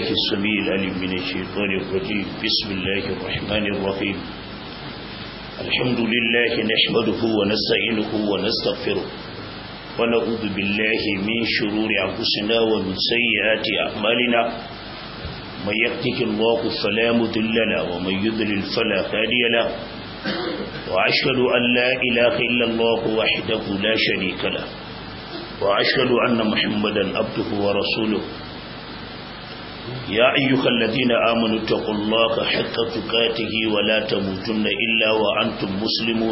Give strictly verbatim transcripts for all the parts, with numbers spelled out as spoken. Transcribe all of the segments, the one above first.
السميع العليم من الشيطان الرجيم بسم الله الرحمن الرحيم الحمد لله نحمده ونستعينه ونستغفره ونعوذ بالله من شرور أنفسنا ومن سيئات أعمالنا من يهده الله فلا مضل له ومن يضلل فلا هادي له وأشهد أن لا إله إلا الله وحده لا شريك له وأشهد أن محمدا عبده ورسوله يا أيها الذين آمنوا اتقوا الله حق تقاته ولا تموتن إلا وأنتم مسلمون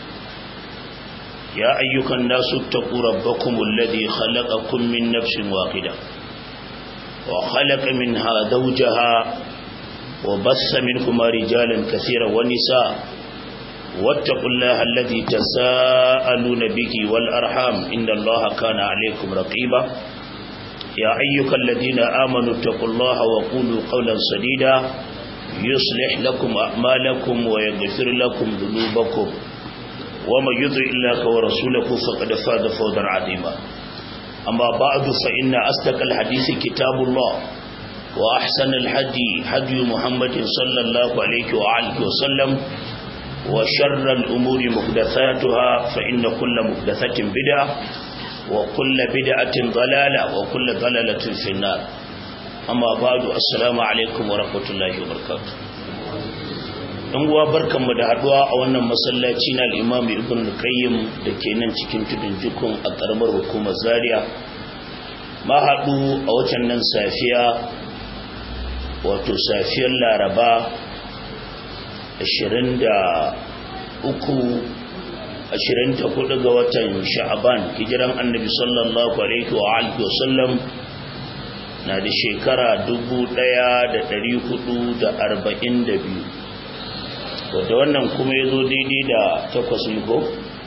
يا أيها الناس اتقوا ربكم الذي خلقكم من نفس واحدة وخلق منها زوجها وبث منهما رجالا كثيرا ونساء واتقوا الله الذي تساءلون به والأرحام إن الله كان عليكم رقيبا يا أيها الذين آمنوا اتقوا الله وقولوا قولا سديدا يصلح لكم أعمالكم ويغفر لكم ذنوبكم ومن يطع الله ورسوله فقد فاز فوزا عظيما أما بعد فإن أصدق الحديث كتاب الله وأحسن الهدي هدي محمد صلى الله عليه وآله وسلم وشر الأمور محدثاتها فإن كل محدثة بدعة وكل بدعة ضلالة وكل ضلالة في النار أما بعد السلام عليكم ورحمة الله وبركاته dan uwa barkanmu da haduwa a wannan masallaci na al-Imam Ibn Qayyim dake nan cikin tudun Jukun a karamar hukumar Zaria ma hadu a watan nan safiya wato safiyar Laraba ashirin da uku ashirin da hudu ga watan Sha'ban hijiran Annabi sallallahu alaihi wa alihi wasallam na da shekara dubu ɗaya da ɗari hudu da arba'in da biyu wadda wannan kuma ya zo daidai da takwas ne ko?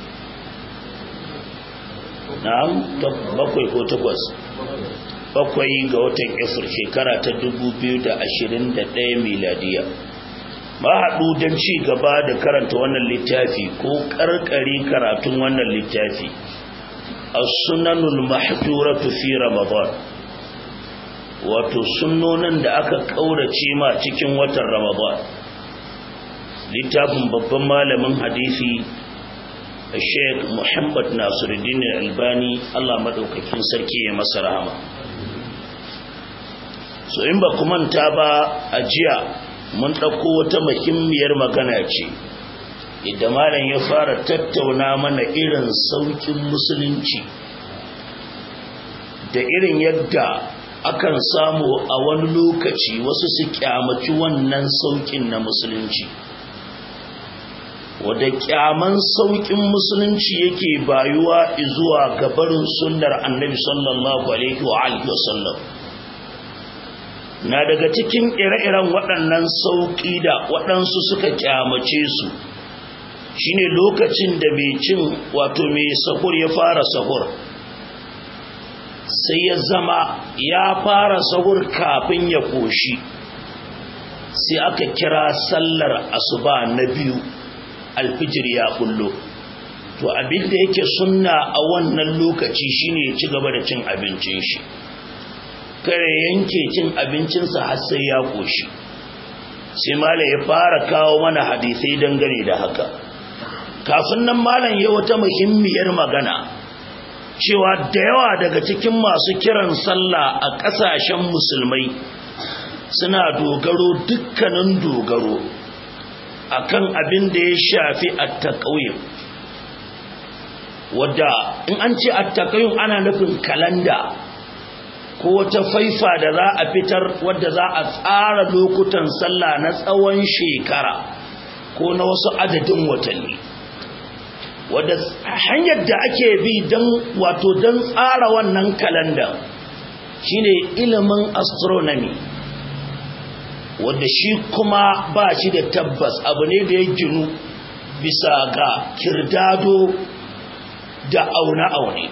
na'am bakwai ko takwas bakwai ga watan Efir shekara ta dubu biyu da ashirin da ɗaya miladiya ba haɗu don ci gaba da karanta wannan littafi ko ƙarƙari karatun wannan littafi as-sunanul mahturatu fi ramadan wato sunnonin da aka ƙaurace ma cikin watan ramadan littafin babban malamin hadisi Sheikh Muhammad Nasiruddin Albani Allah madaukakin sarki ya masa rahama so in ba ku manta ba a jiya mun ɗauko wata muhimmiyar magana ce idan malam ya fara tattauna mana irin saukin musulunci da irin yadda akan samu a wani lokaci wasu su kyamaci wannan saukin na musulunci wadda kyaman saukin musulunci yake bayuwa zuwa gabarin sunnar annabi sallallahu alaihi wa alihi wasallam na daga cikin ire-iren waɗannan sauƙi da waɗansu suka kyamace su shine lokacin da mai cin wato mai sahur ya fara sahur sai ya zama ya fara sahur kafin ya koshi sai aka kira sallar asuba na biyu alfijir ya kullo to abin da yake sunna a wannan lokaci shine ya ci gaba da cin abincin shi kare yanke cin abincinsa har sai ya koshi sai malam ya fara kawo mana hadisai dangane da haka kafin nan malam ya wata muhimmiyar magana cewa da yawa daga cikin masu kiran sallah a ƙasashen musulmai suna dogaro dukkanin dogaro akan abin da ya shafi at-taqwim wadda in an ce at-taqwim ana nufin kalanda ko wata faifa da za a fitar wadda za a tsara lokutan sallah na tsawon shekara ko na wasu adadin watanni wadda hanyar da ake bi don wato don tsara wannan kalanda shine ilimin astronomy wadda shi kuma ba shi da tabbas abu ne da ya ginu bisa ga kirdado da aune-aune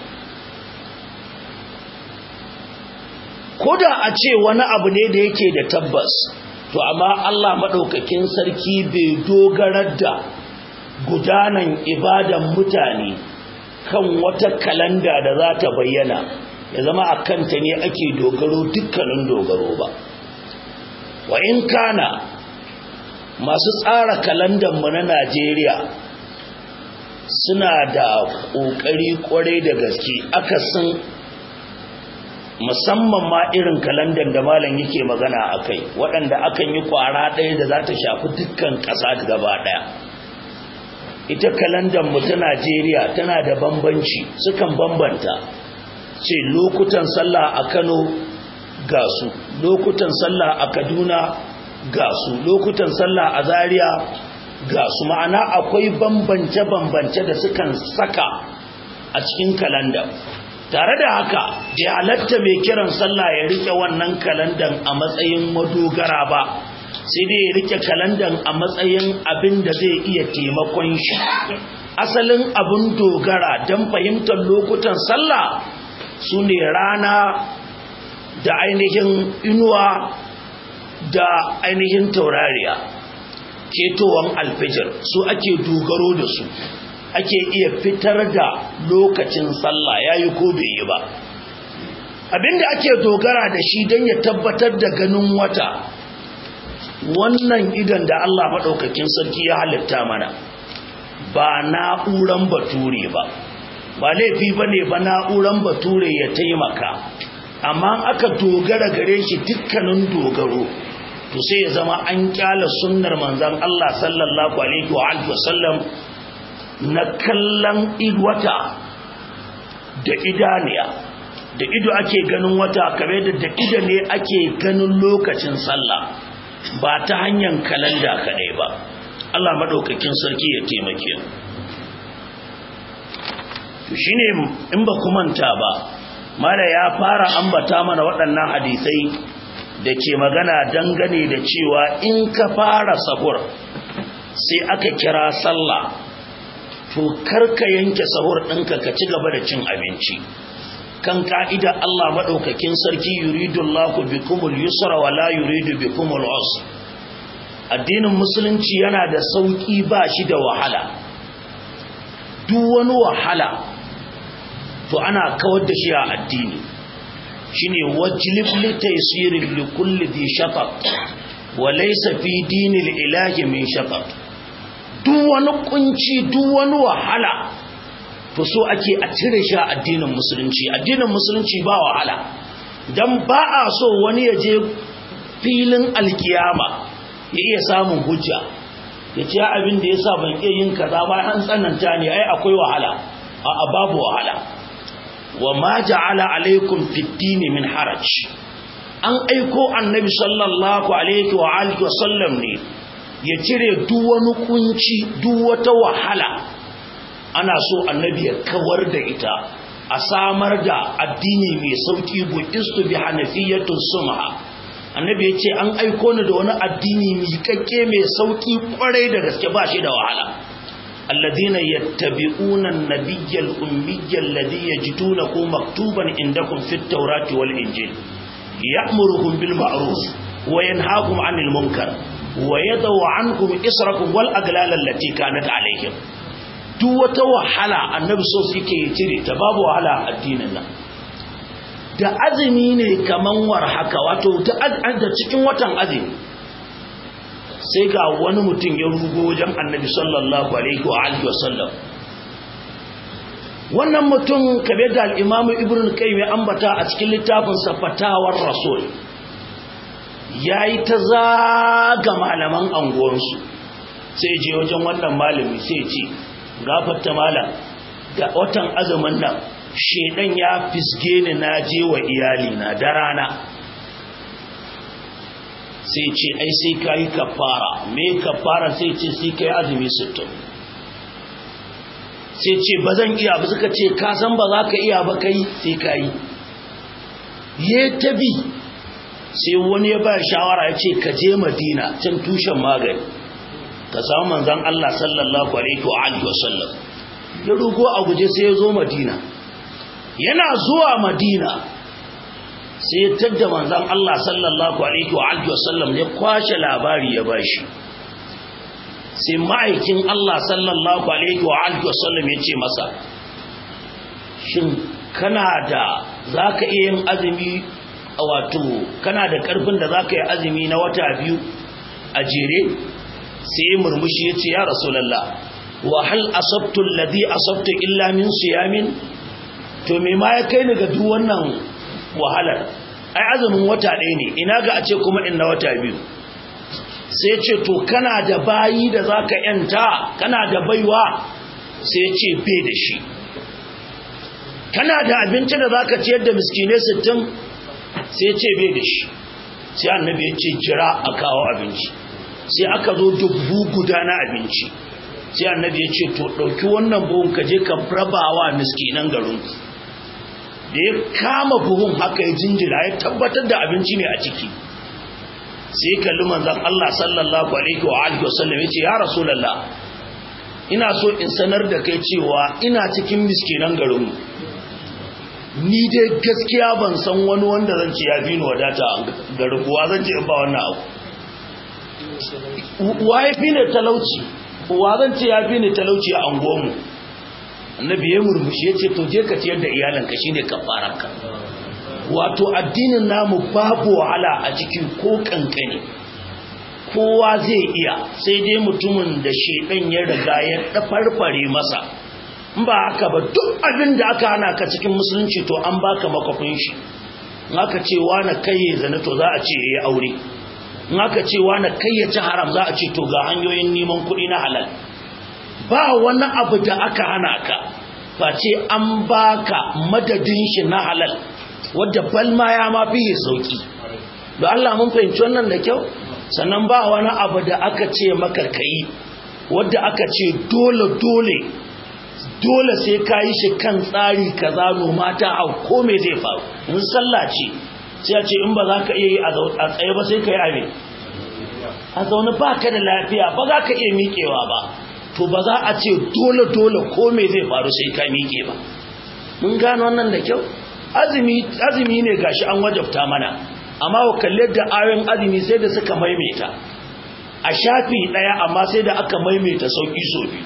ko da a ce wani abu ne da yake da tabbas to amma Allah maɗaukakin sarki bai dogarar da gudanan ibadan mutane kan wata kalanda da za ta bayyana ya zama a kanta ne ake dogaro dukkanin dogaro ba wa in kana masu tsara kalandar mu na Najeriya suna da kokari kwarai da gaske akasin musamman ma irin kalandar da malam yake magana akai waɗanda akan yi kwara ɗaya da za ta shafi dukkan ƙasa gaba ɗaya. Ita kalandar mu ta Najeriya tana da bambanci, sukan bambanta ce lokutan sallah a Kano ga su, lokutan sallah a Kaduna ga su, lokutan sallah a Zaria ga su, ma'ana akwai bambance-bambance da sukan saka a cikin kalandar. Tare da haka da halatta mai kiran sallah ya rike wannan kalandan a matsayin madogara ba, sai dai ya rike kalandan a matsayin abin da zai iya taimakon shi. Asalin abin dogara don fahimtar lokutan sallah su ne rana da ainihin inuwa da ainihin taurariya, ketowan alfijir, su ake dogaro da su. Ake iya fitar da lokacin sallah yayi ko bai yi ba. Abinda ake dogara da shi don ya tabbatar da ganin wata, wannan idan da Allah maɗaukakin sarki ya halitta mana ba na'uran bature ba, ba laifi ba ne ba na'uran bature ya taimaka, amma aka dogara gare shi dukkanin dogaro to sai ya zama an kyala sunnar manzon Allah sallallahu alaihi wa alihi wasallam na kallon wata da idaniya. Da ido ake ganin wata kamar da da ido ne ake ganin lokacin sallah, ba ta hanyar kalanda kadai ba. Allah madaukakin sarki ya taimake mu. To shine in ba ku manta ba, mala ya fara ambata mana waɗannan hadisai da ke magana dangane da cewa in ka fara sahur sai aka kira sallah, to karka yanke sahur ɗinka ka ci gaba da cin abinci. Kan ka'ida Allah maɗaukakin sarki yuridullahu bikumul yusra wa la yuridu bikumul usra. Addinin musulunci yana da sauki ba shi da wahala. Duk wani wahala to ana kawar da shi a addini. Shine wajlib li taysirin li kulli dhi shatat wa laysa fi dinil ilahi min shatat. Duk wani kunci, duk wani wahala to so ake a cire shi a addinin musulunci. Addinin musulunci ba wahala, dan ba a so wani ya je filin alkiyama ya iya samun hujja ya ce abin da yasa ban iya yin kaza ba an tsananta ne, ai akwai wahala. a babu wahala. wa ma ja'ala alaikum fid din min haraj. An aiko annabi sallallahu alaihi wa alihi wa sallam ne ya cire duk wani kunci, duk wata wahala. Ana so annabi ya kawar da ita, a samar da addini mai sauki. Bu'istu bi hanafiyatun sumha. Annabi ya ce an aiko ni da wani addini mai kakke mai sauki kwarai da gaske, ba shi da wahala. alladhina yattabi'una an-nabiyyal ummiyyal ladhi yajidunahu maktuban indakum fit tawrati wal injil ya'muruhum bil ma'ruf wa yanhahum 'anil munkar wa yadau 'ankum israkum wal aglal allati kanat 'alayhim. Duk wata wahala annabi so yake cire ta, babu wahala a addinin nan. Da azumi ne kaman war haka, wato da cikin watan azumi sai ga wani mutum ya rugo wajen annabi sallallahu alaihi wa alihi wasallam. Wannan mutum kabe da al-Imam Ibn Qayyim ya ambata a cikin littafin sa Fatawar Rasul, yayi ta zaga malaman anguwansu, sai je wajen wannan malami sai ya ce gafarta malam, da watan azumin nan shedan ya fisge ni na je wa iyali na da rana. Sai ce ai sai kai kafara. Me kafara? Sai ce sai kai azumi sittin. Sai ce bazan iya ba. Suka ce ka san ba za ka iya ba, kai sai kai. Ye tabi sai wani ya ba shawara ya ce ka je Madina, can tushen magani, ka samu manzon Allah sallallahu alaihi wa alihi wasallam. Ya rugo a guje sai ya zo Madina. Yana zuwa Madina sai ya tadda manzon Allah sallallahu alaihi wa alihi wasallam ya kwashe labari ya bashi. Sai ma'aikin Allah sallallahu alaihi wa alihi wasallam ya ce masa, shin kana da zaka iya yin azumi wato kana da karfin da zaka yi azumi na wata biyu a jere sai murmushi yace ya rasulullah wa hal asabtu alladhi asabtu illa min siyamin to me ma ya kai ni ga duk wannan wahalar ai azumin wata ɗaya ne ina ga a ce kuma in na wata biyu sai ce to kana da bayi da zaka yanta kana da baiwa sai ce bai da shi kana da abinci da zaka ciyar da miskinai sittin sai ce bai da shi sai annabi ya ce jira a kawo abinci sai aka zo dubu guda na abinci sai annabi ya ce to dauki wannan buhun ka je ka rabawa miskinan garin da ya kama buhun haka ya jinjira ya tabbatar da abinci ne a ciki sai kalli manzon Allah sallallahu alaihi wa alihi wasallam ya ce ya rasulullah ina so in sanar da kai cewa ina cikin miskinan garin ni dai gaskiya ban san wani wanda zan ce ya fi ni wadata garin kuwa zan ce in ba wannan abu wa ya fi ne talauci wa zan ce ya fi ni talauci a anguwanmu annabi ya murmushi ya ce to je ka ciyar da iyalanka shine kafaranka wato addinin namu babu wahala a cikin ko kankane kowa zai iya sai dai mutumin da shedan ya riga ya dafarfare masa in ba haka ba duk abin da aka hana ka cikin musulunci to an baka makafin shi in aka ce wani kai zana to za a ce yayi aure in aka ce wani kai ya ci haram za a ce to ga hanyoyin neman kuɗi na halal ba wani abu da aka hana ka face an baka madadin shi na halal wadda balma ya ma fiye sauki da Allah mun fahimci wannan da kyau sannan ba wani abu da aka ce maka kai wadda aka ce dole dole dole sai ka yi shi kan tsari kaza noma ta hau ko me zai faru in sallah ce sai a ce in ba za ka iya yi a tsaye ba sai ka yi ame a zaune ba ka da lafiya ba za ka iya miƙewa ba to ba za a ce dole dole ko me zai faru sai ka miƙe ba mun gano wannan da kyau azumi ne gashi an wajabta mana amma wa kalle da ayoyin azumi sai da suka maimaita a shafi daya amma sai da aka maimaita sauki so biyu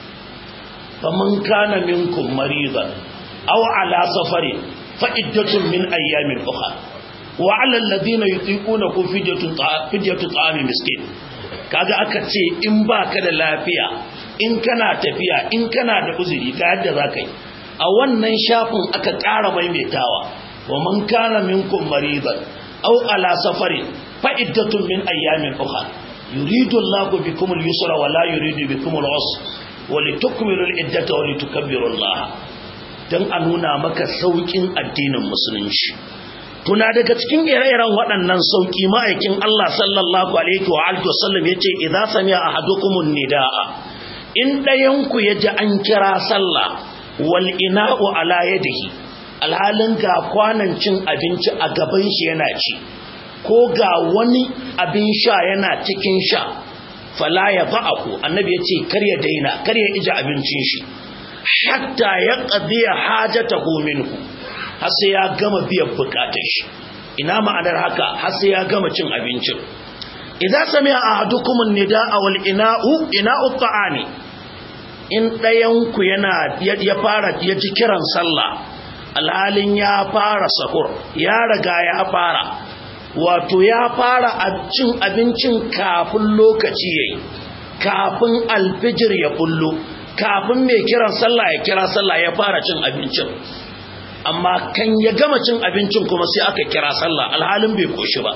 faman kana minkum maridan aw ala safarin fa iddatun min ayyamin ukhra wa ala alladhina yutiquna fidyatun fidyatun ta'am miskin kaga aka ce in baka da lafiya in kana tafiya in kana da uzuri ga yadda zaka yi a wannan shafin aka ƙara maimaitawa wa man kana minkum maridan aw ala safarin fa iddatun min ayyamin ukhra yuridu Allahu bikum al-yusra wa la yuridu bikum al-usra wa litukmilu al-iddata wa litukabbiru Allah dan a nuna maka saukin addinin musulunci tuna daga cikin ire-iren waɗannan sauki ma'aikin Allah sallallahu alaihi wa alihi wasallam yace idza sami'a ahadukumun nidaa in dayan ku yaji an kira sallah wal ina'u ala yadihi alhalin ga kwanan cin abinci a gaban shi yana ci ko ga wani abin sha yana cikin sha fala ya ba'ahu annabi yace kar ya daina kar ya ije abincin shi hatta ya qadiya hajatahu minhu har sai ya gama biyan bukatun shi ina ma'anar haka har sai ya gama cin abincin idza sami'a ahadukum an-nidaa wal ina'u ina'u ta'ani in ɗayanku yana ya fara ya ji kiran sallah alhalin ya fara sahur ya riga ya fara wato ya fara cin abincin kafin lokaci yayi kafin alfijir ya bullo kafin mai kiran sallah ya kira sallah ya fara cin abincin amma kan ya gama cin abincin kuma sai aka kira sallah alhalin bai koshi ba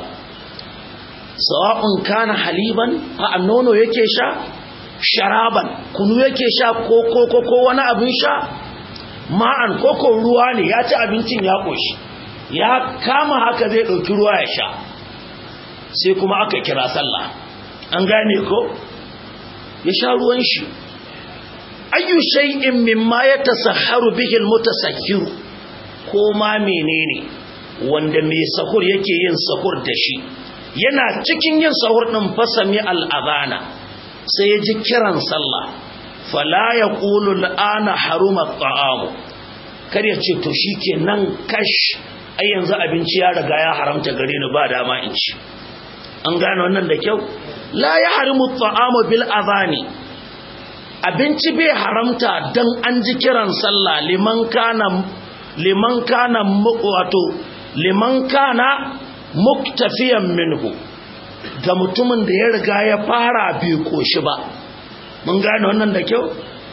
sawa'un kana haliban a nono yake sha sharaban kunu yake sha ko ko ko ko wani abin sha ma'an ko ko ruwa ne ya ci abincin ya koshi ya kama haka zai dauki ruwa ya sha sai kuma aka kira sallah an gane ko ya sha ruwan shi ayu shay'in mimma yatasahharu bihi almutasahhir ko ma menene wanda mai sahur yake yin sahur da shi yana cikin yin sahur din fasami al-adana sai ya ji kiran sallah fala yaqulu al-ana haruma at-ta'am kar ya ce to shikenan kash ai yanzu abinci ya riga ya haramta gare ni ba dama in ci an gane wannan da kyau la yahrimu at-ta'am bil adhani abinci bai haramta dan an ji kiran sallah liman kana liman kana wato liman kana muktafiyan minhu ga mutumin da ya riga ya fara bai koshi ba. mun gane wannan da kyau.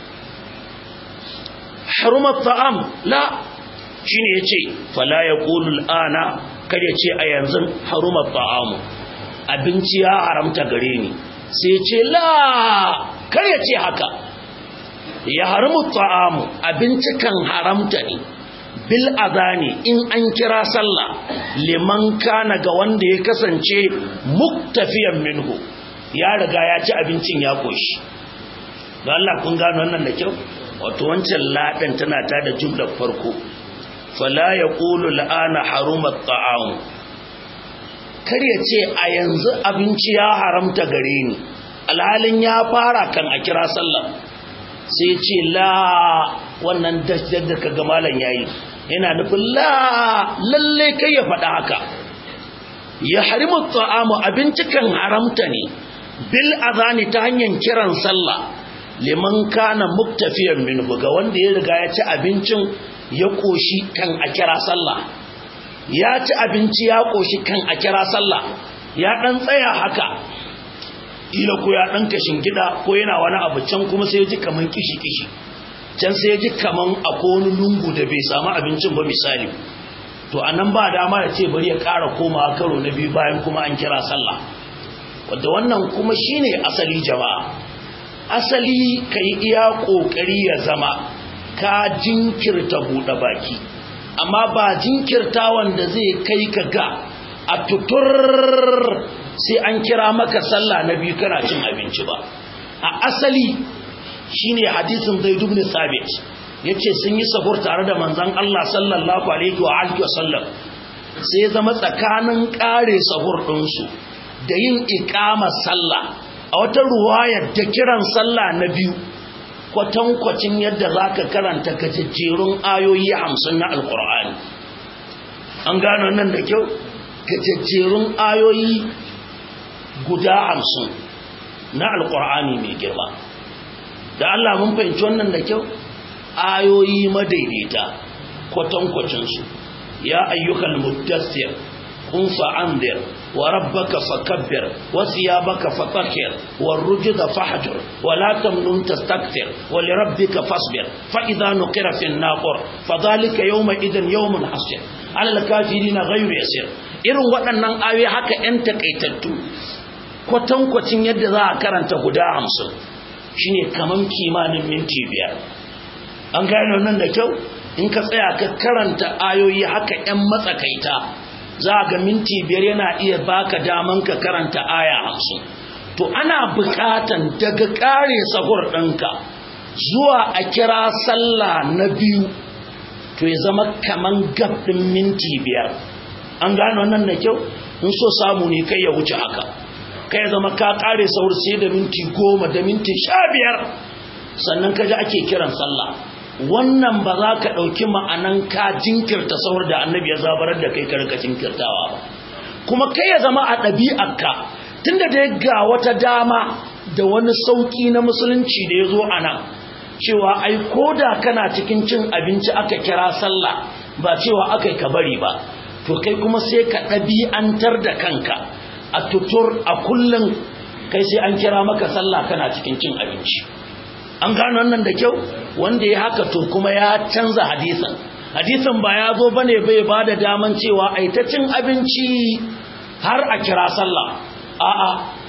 harumat ta'am la shine yace fala yaqulu al'ana kar yace a yanzu harumat ta'am abinci ya haramta gare ni sai yace la kar yace haka. ya harumut ta'am abinci kan haramta ne bil azani in an kira sallah liman kana ga wanda ya kasance muktafiyan minhu ya riga ya ci abincin ya koshi. don Allah kun gano wannan da kyau. wato wancan ladan tana ta da jumlar farko fala yaqulu al'ana harumat ta'am kar ya ce a yanzu abinci ya haramta gare ni alhalin ya fara kan a kira sallah sai ce la wannan dashdar da kaga malan yayi yana nufin la lalle kai ya faɗa haka. ya harimu ta'amu abinci kan haramta ne bil azani ta hanyar kiran sallah liman kana muktafiyan minhu ga wanda ya riga ya ci abincin ya koshi kan a kira sallah. ya ci abinci ya koshi kan a kira sallah ya dan tsaya haka ila ko ya dan kashin gida ko yana wani abu can kuma sai ya ji kaman kishi kishi can sai ya ji kaman akwai wani lungu da bai samu abincin ba misali, to anan ba dama ya ce bari ya ƙara komawa karo na biyu bayan kuma an kira sallah. wanda wannan kuma shine asali jama'a. asali kai iya kokari ya zama ka jinkirta buɗe baki, amma ba jinkirta wanda zai kai ka ga a tutur sai an kira maka sallah na biyu kana cin abinci ba. a asali shine hadisin Zaid ibn Thabit yace sun yi sahur tare da manzon Allah sallallahu alaihi wa alihi wasallam sai zama tsakanin kare sahur din su da yin iqama sallah a wata ruwaya da kiran sallah na biyu kwatankwacin yadda zaka karanta gajejjerun ayoyi hamsin na alqur'ani. an gano nan da kyau, gajejjerun ayoyi guda hamsin na alqur'ani mai girma. da Allah mun fahimci wannan da kyau. ayoyi madaidaita kwatankwacin su ya ayyuhal muddaththir qum fa'anzir wa rabbaka fakabbir wa thiyabaka fatahhir war rujza fahjur wa la tamnun tastakthir wa li rabbika fasbir fa idha nuqira fin naqur fadhalika yawma idan yawmun hasir alal kafirin ghayru yasir. irin waɗannan ayoyi haka ɗan takaitattu kwatankwacin yadda za a karanta guda hamsin shine kaman kimanin minti biyar. an gano nan da kyau. in ka tsaya ka karanta ayoyi haka ɗan matsakaita za ga minti biyar yana iya baka daman ka karanta aya hamsin. to ana buƙatan daga ƙare sahur ɗinka zuwa a kira sallah na biyu to ya zama kaman gab ɗin minti biyar. an gano nan da kyau. in so samu ne kai ya wuce haka, kai ya zama ka ƙare sahur sai da minti goma da minti sha biyar sannan ka ji ake kiran sallah. wannan ba za ka ɗauki ma'anan ka jinkirta sahur da annabi ya zabarar da kai karka jinkirtawa ba. kuma kai ya zama a ɗabi'arka tunda da ga wata dama da wani sauƙi na musulunci da ya zo a nan cewa ai ko da kana cikin cin abinci aka kira sallah ba cewa aka yi ka bari ba, to kai kuma sai ka ɗabi'antar da kanka a tutur a kullum kai sai an kira maka sallah kana cikin cin abinci. an gano wannan da kyau. wanda ya haka to kuma ya canza hadisin. hadisin ba ya zo bane bai bada daman cewa ai ta cin abinci har a kira sallah. a'a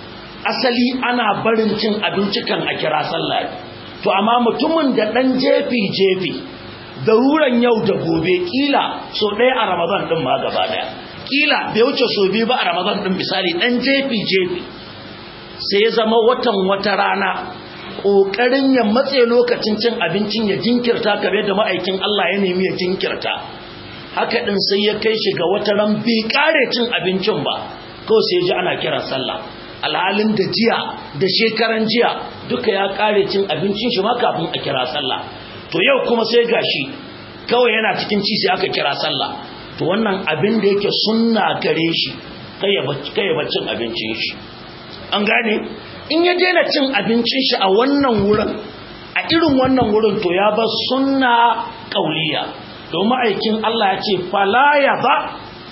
asali ana barin cin abinci kan a kira sallah. to amma mutumin da dan jefi jefi daruran yau da gobe kila so ɗaya a Ramadan din ma gaba daya, kila bai wuce so biyu ba a Ramadan din misali, dan jefi jefi sai ya zama watan wata rana kokarin ya matse lokacin cin abincin ya jinkirta kamar da ma'aikin Allah ya nemi ya jinkirta. haka din sai ya kai shi ga wata ran bai kare cin abincin ba, kawai sai ya ji ana kiran sallah alhalin da jiya da shekaran jiya duka ya kare cin abincin shi ma kafin a kira sallah. to yau kuma sai gashi kawai yana cikin ci sai aka kira sallah. to wannan abin da yake sunna gare shi kai ya kai ya cin abincin shi. an gane in ya daina cin abincin shi a wannan wurin a irin wannan wurin to ya ba sunna kauliya. domin aikin Allah ya ce fala ya ba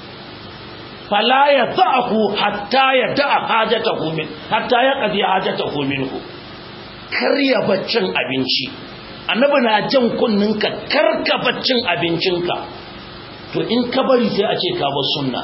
fala yad'ahu hatta yada'a hajatahu min hatta yaqdi hajatahu minhu karya baccin abinci annabi na jan kunninka karka baccin abincinka to in ka bari sai a ce ka bar sunna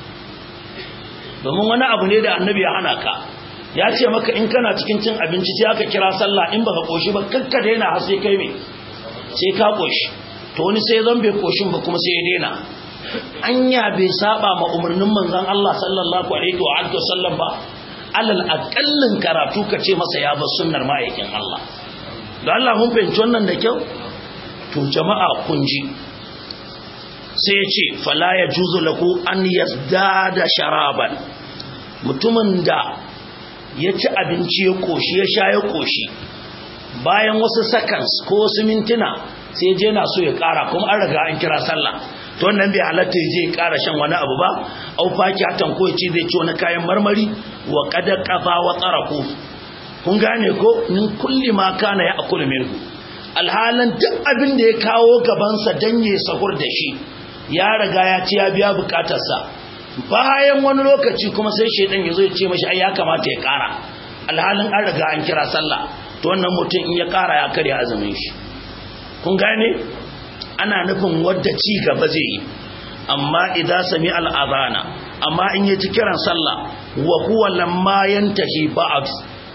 domin wani abu ne da annabi ya hana ka ya ce maka in kana cikin cin abinci sai aka kira sallah in baka koshi ba kakka daina har sai kai me sai ka koshi to wani sai zan bai koshin ba kuma sai ya daina anya bai saba ma umarnin manzon Allah sallallahu alaihi wa alihi wasallam ba alal aqallin karatu kace masa ya bar sunnar ma'aikin Allah don Allah mun fahimci wannan da kyau to jama'a kun ji sai ya ce fala yajuzu lahu an yazdada sharaban mutumin da ya ci abinci ya koshi ya sha ya koshi bayan wasu seconds ko wasu mintuna sai je na so ya kara kuma an riga an kira sallah to wannan bai halatta ya je ya kara shan wani abu ba au faki hatan ko ya ci zai ci wani kayan marmari wa qad qafa wa taraku kun gane ko min kulli ma kana ya akulu minhu alhalan duk abin da ya kawo gaban sa dan ya sahur da shi ya riga ya ci ya biya bukatarsa bayan wani lokaci kuma sai shedan yazo ya ce mashi ai ya kamata ya kara alhalin an riga an kira sallah to wannan mutum in ya kara ya karya azumin shi kun gane ana nufin wadda ci gaba zai yi amma idan sami al'adana amma in yaji kiran sallah wa huwa lamma yantahi ba'd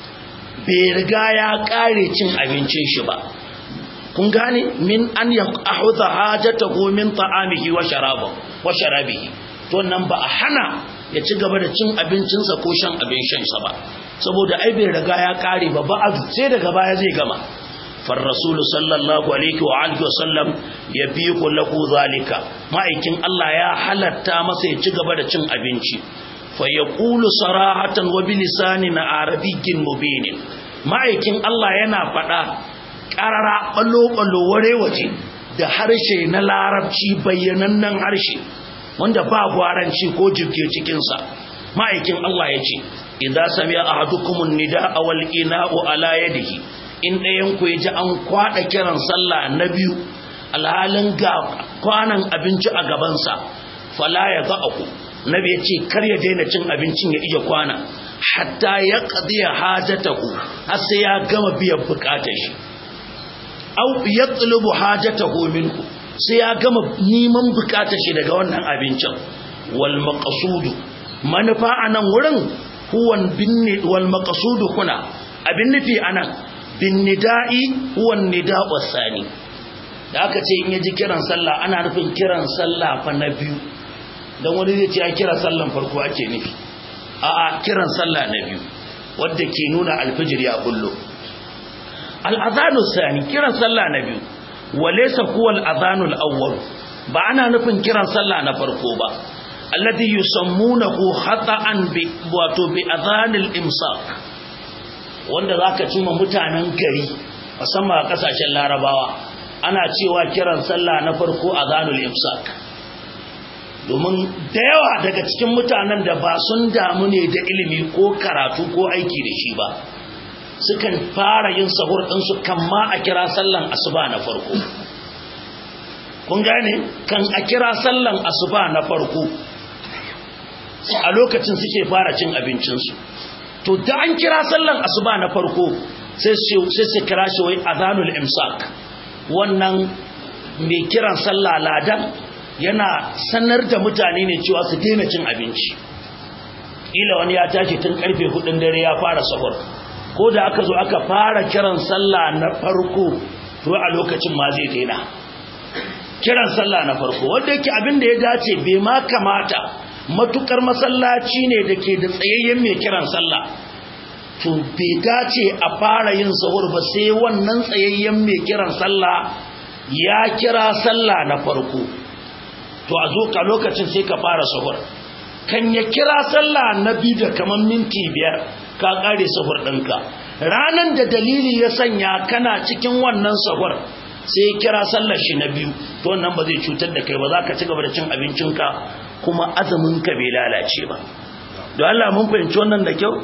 bai riga ya kare cin abincin shi ba kun gane min an yaqahudha hajatahu min ta'amihi wa sharabihi wa sharabihi to nan ba a hana ya ci gaba da cin abincinsa ko shan abin shansa ba saboda ai bai riga ya kare ba ba sai daga baya zai gama far rasul sallallahu alaihi wa alihi wasallam yabiqu lahu zalika ma'aikin Allah ya halatta masa ya ci gaba da cin abinci fa yaqulu sarahatan wa bilisanin arabiyyin mubin ma'aikin Allah yana fada karara ballo ballo ware waje da harshe na larabci bayyanannen harshe wanda ba gwaranci ko jirge cikinsa ma'aikin Allah ya ce idza sami'a ahadukumun nidaa wal ina'u ala yadihi in ɗayan ku yaji an kwada kiran sallah na biyu alhalin ga kwanan abinci a gaban sa fala ya za'u nabi ya ce kar ya daina cin abincin ya ije kwana hatta ya qadiya hajatahu har sai ya gama biyan bukatar shi au yatlubu hajatahu minhu sai ya gama neman bukatar shi daga wannan abincin wal maqsudu manufa anan wurin huwan binni wal maqsudu kuna abin nufi anan bin nida'i huwan nida'u sani da aka ce in yaji kiran sallah ana nufin kiran sallah fa na biyu dan wani zai ce ya kira sallan farko ake nufi a'a kiran sallah na biyu wanda ke nuna alfijir ya bullo al-adhanu sani kiran sallah na biyu walaysa huwa al-adhanu al-awwal ba ana nufin kiran sallah na farko ba alladhi yusammunahu khata'an bi wato bi adhan al-imsak wanda zaka cima mutanen gari musamman a kasashen larabawa ana cewa kiran sallah na farko adhanul imsak domin da yawa daga cikin mutanen da ba sun damu ne da ilimi ko karatu ko aiki da shi ba sukan fara yin sahur ɗinsu kan ma a kira sallan asuba na farko kun gane kan a kira sallan asuba na farko a lokacin suke fara cin abincinsu to da an kira sallan asuba na farko sai su kira shi wai adhanul imsak wannan mai kiran sallah ladan yana sanar da mutane ne cewa su daina cin abinci ila wani ya tashi tun karfe hudun dare ya fara sahur ko da aka zo aka fara kiran sallah na farko to a lokacin ma zai daina kiran sallah na farko wanda yake abin da ya dace bai ma kamata matukar masallaci ne da ke da tsayayyen mai kiran sallah to bai dace a fara yin sahur ba sai wannan tsayayyen mai kiran sallah ya kira sallah na farko to a zo ka lokacin sai ka fara sahur kan ya kira sallah na biyu da kaman minti biyar ka kare sahur ɗinka ranan da dalili ya sanya kana cikin wannan sahur sai ya kira sallar shi na biyu to wannan ba zai cutar da kai ba za ka ci gaba da cin abincinka kuma azuminka bai lalace ba don Allah mun fahimci wannan da kyau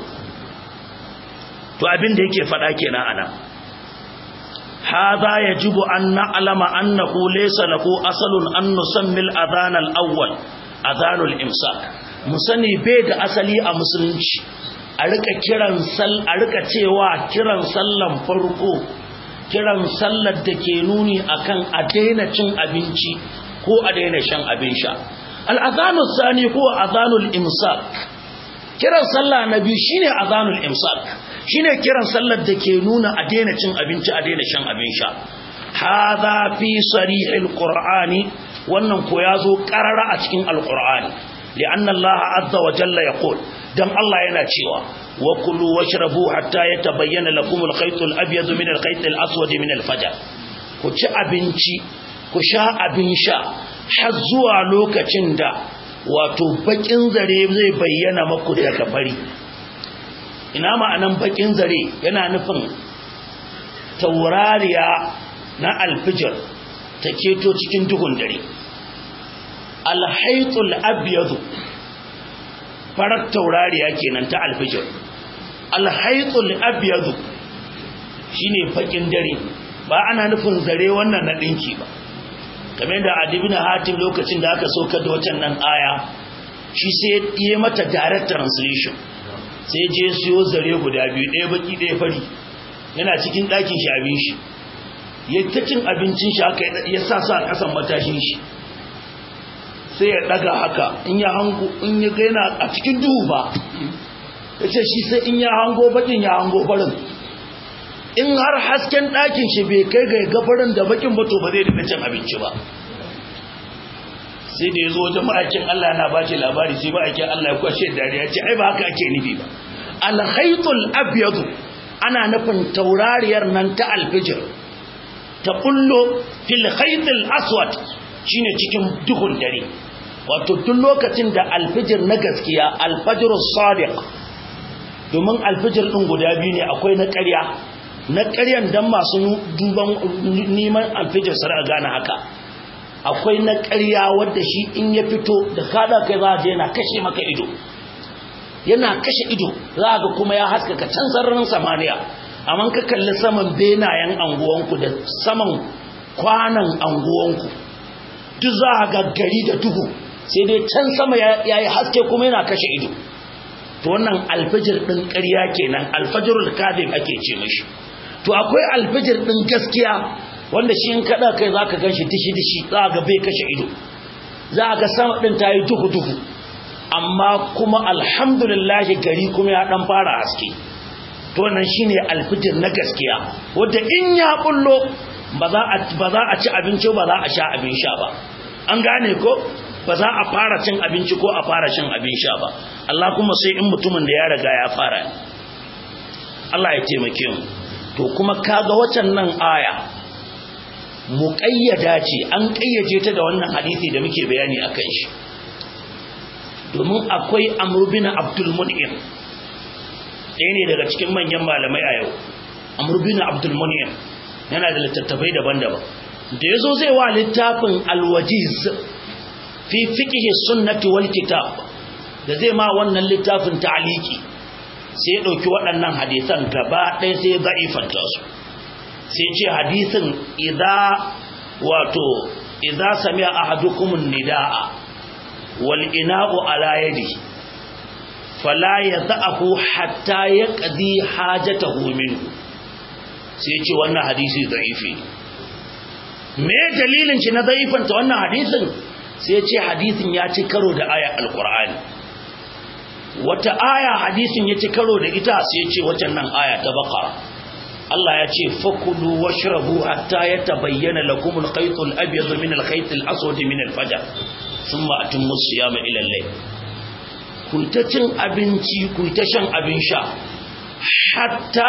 to abin da yake faɗa kenan anan hadha yajibu an na'lama annahu laysa lahu asalun an nusammi al-adhan al-awwal adhanul imsak mu sani bai da asali a musulunci a rika kiran sal a rika cewa kiran sallan farko kiran sallar da ke nuni akan a daina cin abinci ko a daina shan abin sha. al-adhanu thani huwa adhanul imsak. kiran sallah na biyu shine adhanul imsak, shine kiran sallar da ke nuna a daina cin abinci a daina shan abin sha. hadha fi sarihil qur'ani, wannan ko yazo karara a cikin alqur'ani. li'anna Allah azza wa jalla yaqul, dan Allah yana cewa wa kulu washrabu hatta yatabayyana lakum al-khayt al-abyad min al-khayt al-aswad min al-fajr. ku ci abinci ku sha abin sha har zuwa lokacin da wato bakin zare zai bayyana maku daga fari. ina ma'anan bakin zare? yana nufin taurariya na alfijir ta keto cikin duhun dare. alhaitul abyadu farar taurariya kenan ta alfijir. alhaitul abyadu shine bakin dare, ba ana nufin zare wannan na dinki ba. kamar da Ibn Hatim lokacin da aka saukar da wannan nan aya, shi sai ya mata direct translation, sai je siyo zare guda biyu, ɗaya baki ɗaya fari, yana cikin ɗakin shi abin shi, ya ta cin abincin shi aka ya sa sa kasan matashin shi, sai ya daga haka in ya hango in ya ga yana a cikin duhu ba, yace shi sai in ya hango bakin ya hango farin, in har hasken ɗakin shi bai kai ga gafarin da bakin ba to ba zai dinga cin abinci ba. sai da yazo wajen ma'aikin Allah yana ba shi labari, sai ma'aikin Allah ya kwashe dariya, ya ce ai ba haka ake nufi ba. al-khaytul abyad ana nufin taurariyar nan ta alfijir ta kullo fil khaytil aswad, shine cikin duhun dare. wato duk lokacin da alfijir na gaskiya, alfajrus sadiq, domin alfijir din guda biyu ne, akwai na ƙarya, na ƙaryan dan masu duban neman alfijir su ra gane haka. akwai na ƙarya wanda shi in ya fito da kada kai za je yana kashe maka ido, yana kashe ido, za ga kuma ya haskaka can sararin samaniya. amma ka kalli saman benayen anguwanku da saman kwanan anguwanku, duk za ga gari da duhu, sai dai can sama yayi haske kuma yana kashe ido. to wannan alfajir din ƙarya kenan, alfajrul kadhib ake ce mishi. to akwai alfajir din gaskiya wanda shi in kada kai zaka ganshi dishi dishi, za ga bai kashe ido, za ga sama din tayi duhu duhu, amma kuma alhamdulillah gari kuma ya dan fara haske. to wannan shine alfajir na gaskiya, wanda in ya bullo ba za a ba za a ci abinci ba za a sha abin sha ba. an gane ko? ba za a fara cin abinci ko a fara shan abin sha ba. Allah kuma sai in mutumin da ya riga ya fara. Allah ya taimake mu. to kuma kaga wacan nan aya muqayyada ce, an kayyaje ta da wannan hadisi da muke bayani akan shi. domin akwai Amr bin Abdul Mun'im, ɗaya ne daga cikin manyan malamai a yau. Amr bin Abdul Mun'im yana da littattafai daban-daban. da yazo zai wa littafin Al-Wajiz fi fiqh sunnati wal kitab, da zai ma wannan littafin ta'liqi, sai ya dauki waɗannan hadisan gaba ɗaya sai ya da'ifanta su. sai ce hadisin idza wato idza sami'a ahadukum an-nidaa wal ina'u ala yadi fala yad'ahu hatta yaqdi hajatahu minhu, sai ce wannan hadisi da'ifi. me dalilin shi na da'ifanta wannan hadisin? sai ce hadisin ya ci karo da ayar alqur'ani. wata aya hadisin ya ci karo da ita? sai ce waccan nan aya ta baqara, Allah ya ce fakulu washrabu hatta yatabayyana lakum al-khayt al-abyad min al-khayt al-aswad min al-fajr thumma atimmu as-siyama ila al-layl. ku ta cin abinci, ku ta shan abin sha hatta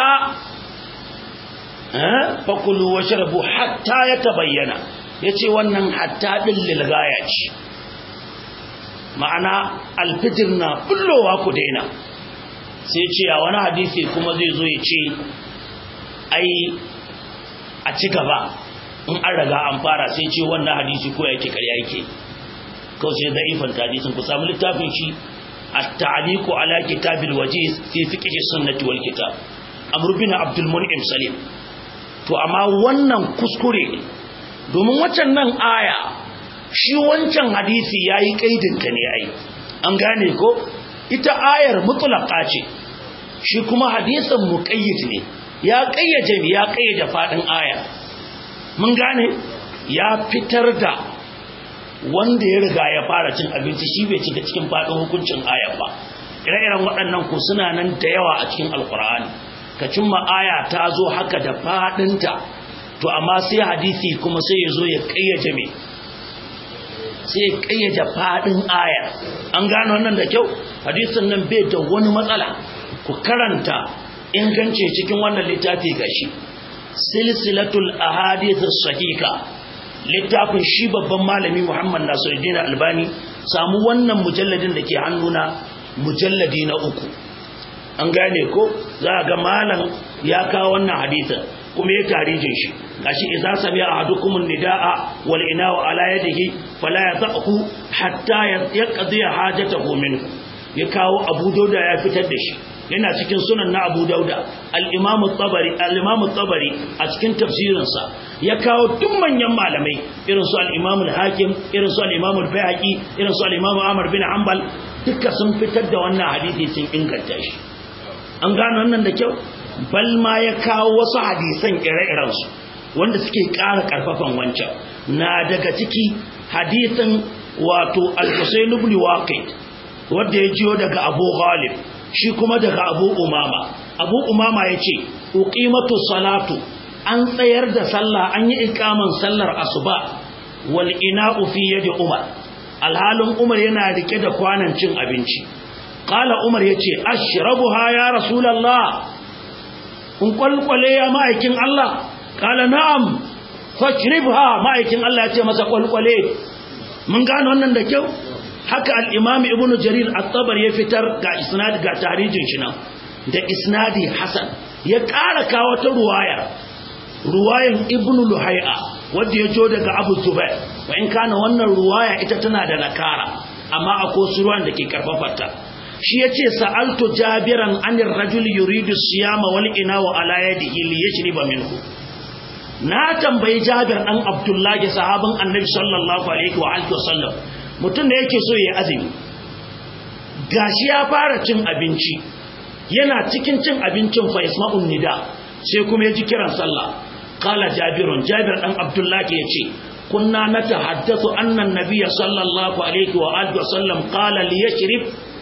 eh fakulu washrabu hatta yatabayyana, yace wannan hatta din lil gaya ce, ma'ana al-fitr na bullowa ku daina. sai ce a wani hadisi kuma zai zo ya ce ai a ci gaba in an raga an fara, sai ce wannan hadisi ko yake ƙarya yake, kawai sai da'ifan hadisin. ku samu littafin shi at-ta'liqu ala kitabil wajiz fi fiqh sunnati wal kitab, Amr bin Abdul Mun'im Salim. to amma wannan kuskure ne, domin waccan nan aya shi wancan hadisi yayi kaidin ta ne ai, an gane ko ita ayar mutlaqa ce shi kuma hadisin muqayyid ne ya kayyaje ya kayyade fadin aya mun gane ya fitar da wanda ya riga ya fara cin abinci shi bai cika cikin fadin hukuncin ayar ba ire-iren waɗannan ku suna nan da yawa a cikin alkur'ani ka cimma aya ta zo haka da fadinta to amma sai hadisi kuma sai ya zo ya kayyaje me sai ya kayyaje fadin aya an gano wannan da kyau hadisin nan bai da wani matsala ku karanta ingance cikin wannan littafi gashi silsilatul ahadith as-sahiha littafin shi babban malami Muhammad Nasiruddin Albani samu wannan mujalladin da ke hannuna mujalladi na uku an gane ko za ga malam ya kawo wannan hadisin kuma ya tarijin shi gashi idza sami ahadukum nidaa wal ina'u ala yadihi fala yatahu hatta yaqdi hajatahu minhu ya kawo Abu Dauda ya fitar da shi yana cikin sunan na Abu Dauda al-Imam at-Tabari al-Imam at-Tabari a cikin tafsirin sa ya kawo duk manyan malamai irin su al-Imam al-Hakim irin su al-Imam al-Baihaqi irin su al-Imam Ahmad bin Hanbal duka sun fitar da wannan hadisi sun inganta shi an gano wannan da kyau bal ma ya kawo wasu hadisan ire-iren su wanda suke ƙara karfafan wancan na daga ciki hadisin wato al-Husayn ibn Waqid wanda ya jiyo daga Abu Ghalib shi kuma daga Abu Umama Abu Umama yace uqimatu salatu an tsayar da sallah an yi ikaman sallar asuba wal ina'u fi yadi Umar alhalin Umar yana rike da kwanan cin abinci qala Umar yace ashrabuha ya rasulullah kun kwalkwale ya ma'aikin Allah qala na'am fashribha ma'aikin Allah yace masa kwalkwale mun gano wannan da kyau haka al-Imam Ibn Jarir at-Tabari ya fitar ga isnad ga tarijin shi nan da isnadi hasan ya ƙara kawo ta ruwaya ruwayan Ibn Luhay'a wanda ya jo daga Abu Zubair wa in kana wannan ruwaya ita tana da nakara amma akwai suruwan da ke karfafarta shi yace sa'altu Jabiran anir rajul yuridu siyama wal inawa ala yadihi li yashriba minhu na tambayi Jabir dan Abdullahi sahabin Annabi sallallahu alaihi wa alihi wasallam mutum da yake so ya azumi gashi ya fara cin abinci yana cikin cin abincin fa isma'un nida sai kuma ya ji kiran sallah qala Jabirun Jabir dan Abdullahi yace kunna natahaddathu anna an-nabiy sallallahu alaihi wa alihi wasallam qala li yashrib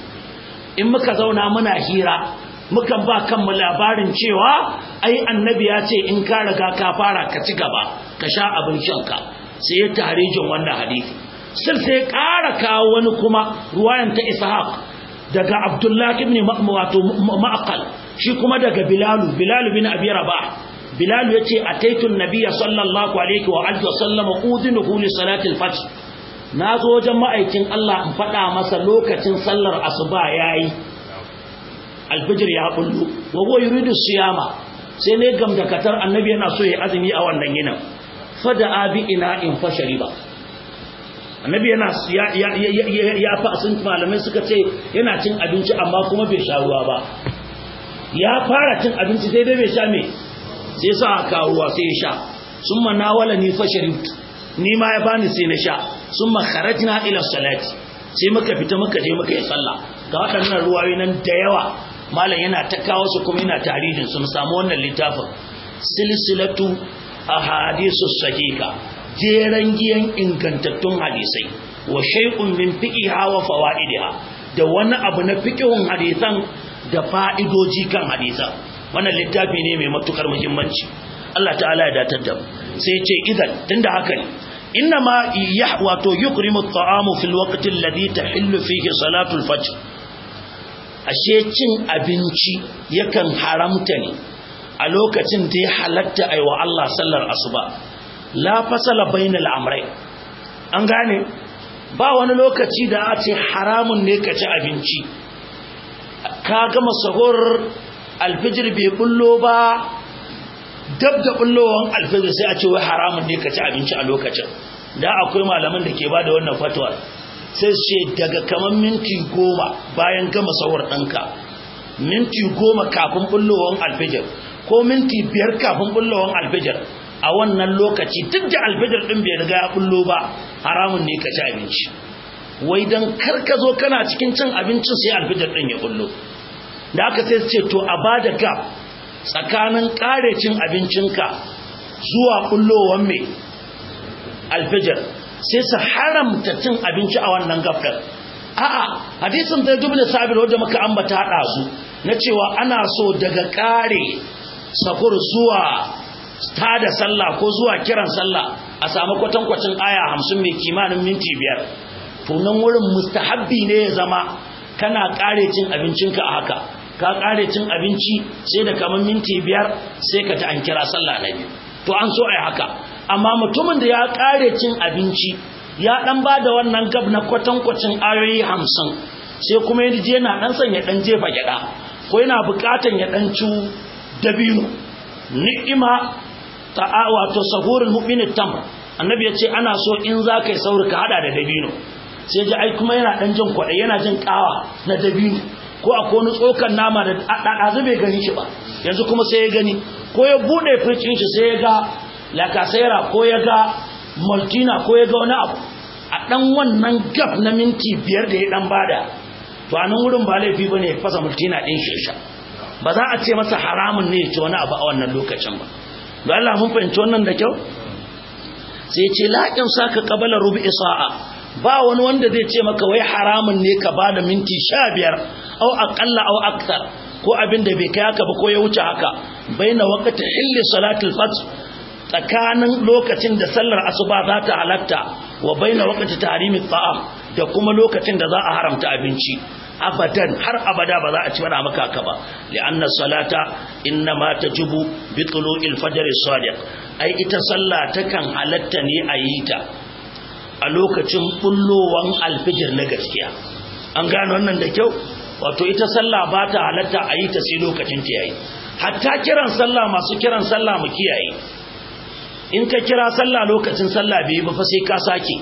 in muka zauna muna hira mukan ba kanmu labarin cewa ai annabi ya ce in ka riga ka fara ka ci gaba ka sha abin shanka sai ya tarijin wannan hadisi sai sai ƙara kawo wani kuma ruwayan ta Ishaq daga Abdullah ibn wato Ma'qal shi kuma daga Bilal Bilal bin Abi Rabah Bilal yace ataitu an-nabiy sallallahu alaihi wa alihi wasallam udinuhu li salati al-fajr nazo wajen ma'aikin Allah in fada masa lokacin sallar asuba yayi al-fajr ya bullu wa huwa yuridu siyama sai ne gamdakatar annabi yana so ya azumi a wannan yinan fada abi ina in fashariba annabi yana ya ya ya fa sun malamai suka ce yana cin abinci amma kuma bai sha ruwa ba ya fara cin abinci sai dai bai sha me sai sa aka ruwa sai ya sha summa nawala ni fasharibtu ni ma ya bani sai na sha summa kharajna ila salati sai muka fita muka je muka yi sallah ga waɗannan ruwayoyi nan da yawa malam yana ta kawo su kuma yana tarihin su mu samu wannan littafin silsilatu ahadithus sahiha jeran giyan ingantattun hadisai wa shay'un min fiqhiha wa fawaidiha da wani abu na fiqhun hadisan da fa'idoji kan hadisan wannan littafi ne mai matukar muhimmanci Allah ta'ala ya datar da mu sai ya ce idan tunda haka ne inna ma yahwa to yukrimu at-ta'amu fil waqti alladhi tahillu fihi salatu al-fajr ashe cin abinci yakan haramta ne a lokacin da ya halatta aiwa Allah sallar asuba la fasala bainal amrai an gane ba wani lokaci da a ce haramun ne ka ci abinci ka gama sahur alfijir bai bullo ba dab da bullowan alfijir sai a ce wai haramun ne ka ci abinci a lokacin da akwai malaman da ke bada wannan fatwa sai ce daga kaman minti goma bayan gama sahur ɗinka minti goma kafin bullowan alfijir ko minti biyar kafin bullowan alfijir a wannan lokaci duk da alfijir din bai riga ya bullo ba haramun ne ka ci abinci wai dan karka zo kana cikin cin abincin sai alfijir din ya kullo da aka sai ce to a bada gap tsakanin kare cin abincinka zuwa kullowar mai alfijir sai su haramta cin abinci a wannan gap din a'a hadisin da Ibn Sabir wanda muka ambata hada su na cewa ana so daga kare sahur zuwa tada sallah ko zuwa kiran sallah a samu kwatankwacin aya hamsin mai kimanin minti biyar to nan wurin mustahabbi ne ya zama kana kare cin abincinka a haka ka kare cin abinci sai da kaman minti biyar sai ka ta an kira sallah na biyu to an so ai haka amma mutumin da ya kare cin abinci ya dan bada wannan gab na kwatankwacin ayoyi hamsin sai kuma yaji yana dan son ya dan jefa gyada ko yana bukatan ya dan ci dabino ni'ima ta'a wato sahurul mu'min tam annabi ya ce ana so in za ka yi sauri ka hada da dabino sai ji ai kuma yana dan jin kwaɗe yana jin kawa na dabino ko akwai wani tsokan nama da ɗaɗa bai gani shi ba yanzu kuma sai ya gani ko ya buɗe fircin shi sai ya ga lakasaira ko ya ga maltina ko ya ga wani abu a ɗan wannan gab na minti biyar da ya ɗan bada to a nan wurin ba laifi ba ne ya fasa maltina ɗin shi sha ba za a ce masa haramun ne ya ci wani abu a wannan lokacin ba don Allah mun fahimci wannan da kyau sai ce laƙin saka qabala rubu'i sa'a ba wani wanda zai ce maka wai haramun ne ka bada minti sha biyar au aqalla au akthar ko abin da bai kai haka ba ko ya wuce haka baina waqti hilli salatul fajr tsakanin lokacin da sallar asuba za ta halatta wa baina waqti tahrimit ta'am da kuma lokacin da za a haramta abinci abadan har abada ba za a ci bada maka haka ba li'anna salata innama tajibu bi tulu'il fajr as-sadiq ai ita sallah takan halatta ne a yi ta a lokacin bullowan alfijir na gaskiya an gano wannan da kyau wato ita sallah ba ta halatta a yi ta sai lokacin ta yayi hatta kiran sallah masu kiran sallah mu kiyaye in ka kira sallah lokacin sallah bai ba fa sai ka sake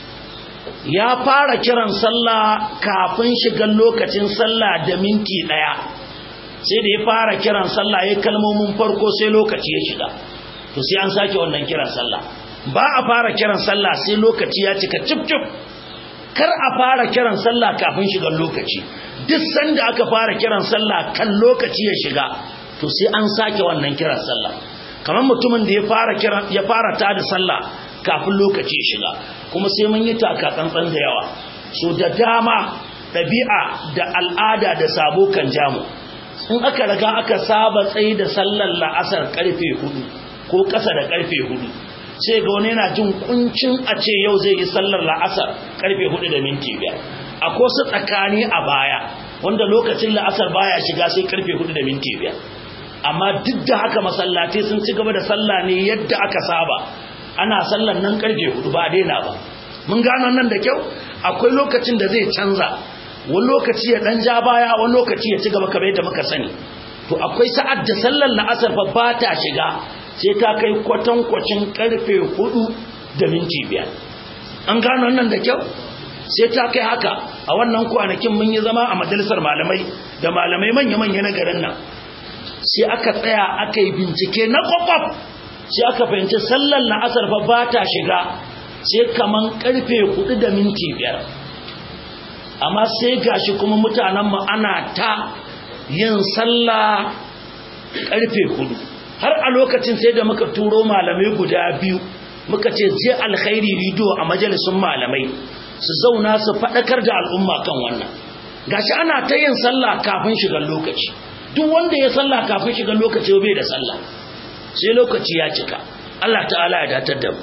ya fara kiran sallah kafin shigan lokacin sallah da minti daya sai da ya fara kiran sallah yayin kalmomin farko sai lokaci ya shiga to sai an sake wannan kiran sallah ba a fara kiran sallah sai lokaci ya cika cip cip kar a fara kiran sallah kafin shigan lokaci duk sanda aka fara kiran sallah kan lokaci ya shiga to sai an sake wannan kiran sallah kamar mutumin da ya fara kiran ya fara tada sallah kafin lokaci ya shiga kuma sai mun yi taka tsantsan da yawa so da dama dabi'a da al'ada da sabo kan jamu in aka riga aka saba tsayi da sallar la'asar karfe hudu ko kasa da karfe hudu sai ga wani yana jin kuncin a ce yau zai yi sallar la'asar karfe hudu da minti biyar akwai su tsakani a baya wanda lokacin la'asar baya shiga sai karfe hudu da minti biyar amma duk da haka masallatai sun ci gaba da sallah ne yadda aka saba ana sallan nan karfe hudu ba daina ba mun gano nan da kyau akwai lokacin da zai canza wani lokaci ya dan ja baya wani lokaci ya ci gaba kamar yadda muka sani to akwai sa'ad da sallar la'asar fa ba ta shiga sai ta kai kwatankwacin karfe hudu da minti biyar an gano nan da kyau sai ta kai haka a wannan kwanakin mun yi zama a majalisar malamai da malamai manya-manya na garin nan sai aka tsaya aka yi bincike na kwakwaf sai aka fahimci sallar la'asar fa ba ta shiga sai kaman karfe hudu da minti biyar amma sai gashi kuma mutanen mu ana ta yin sallah karfe hudu har a lokacin sai da muka turo malamai guda biyu muka ce je alkhairi rido a majalisun malamai su zauna su faɗakar da al'umma kan wannan gashi ana ta yin sallah kafin shigar lokaci duk wanda ya sallah kafin shigar lokaci bai da sallah sai lokaci ya cika Allah ta'ala ya datar da mu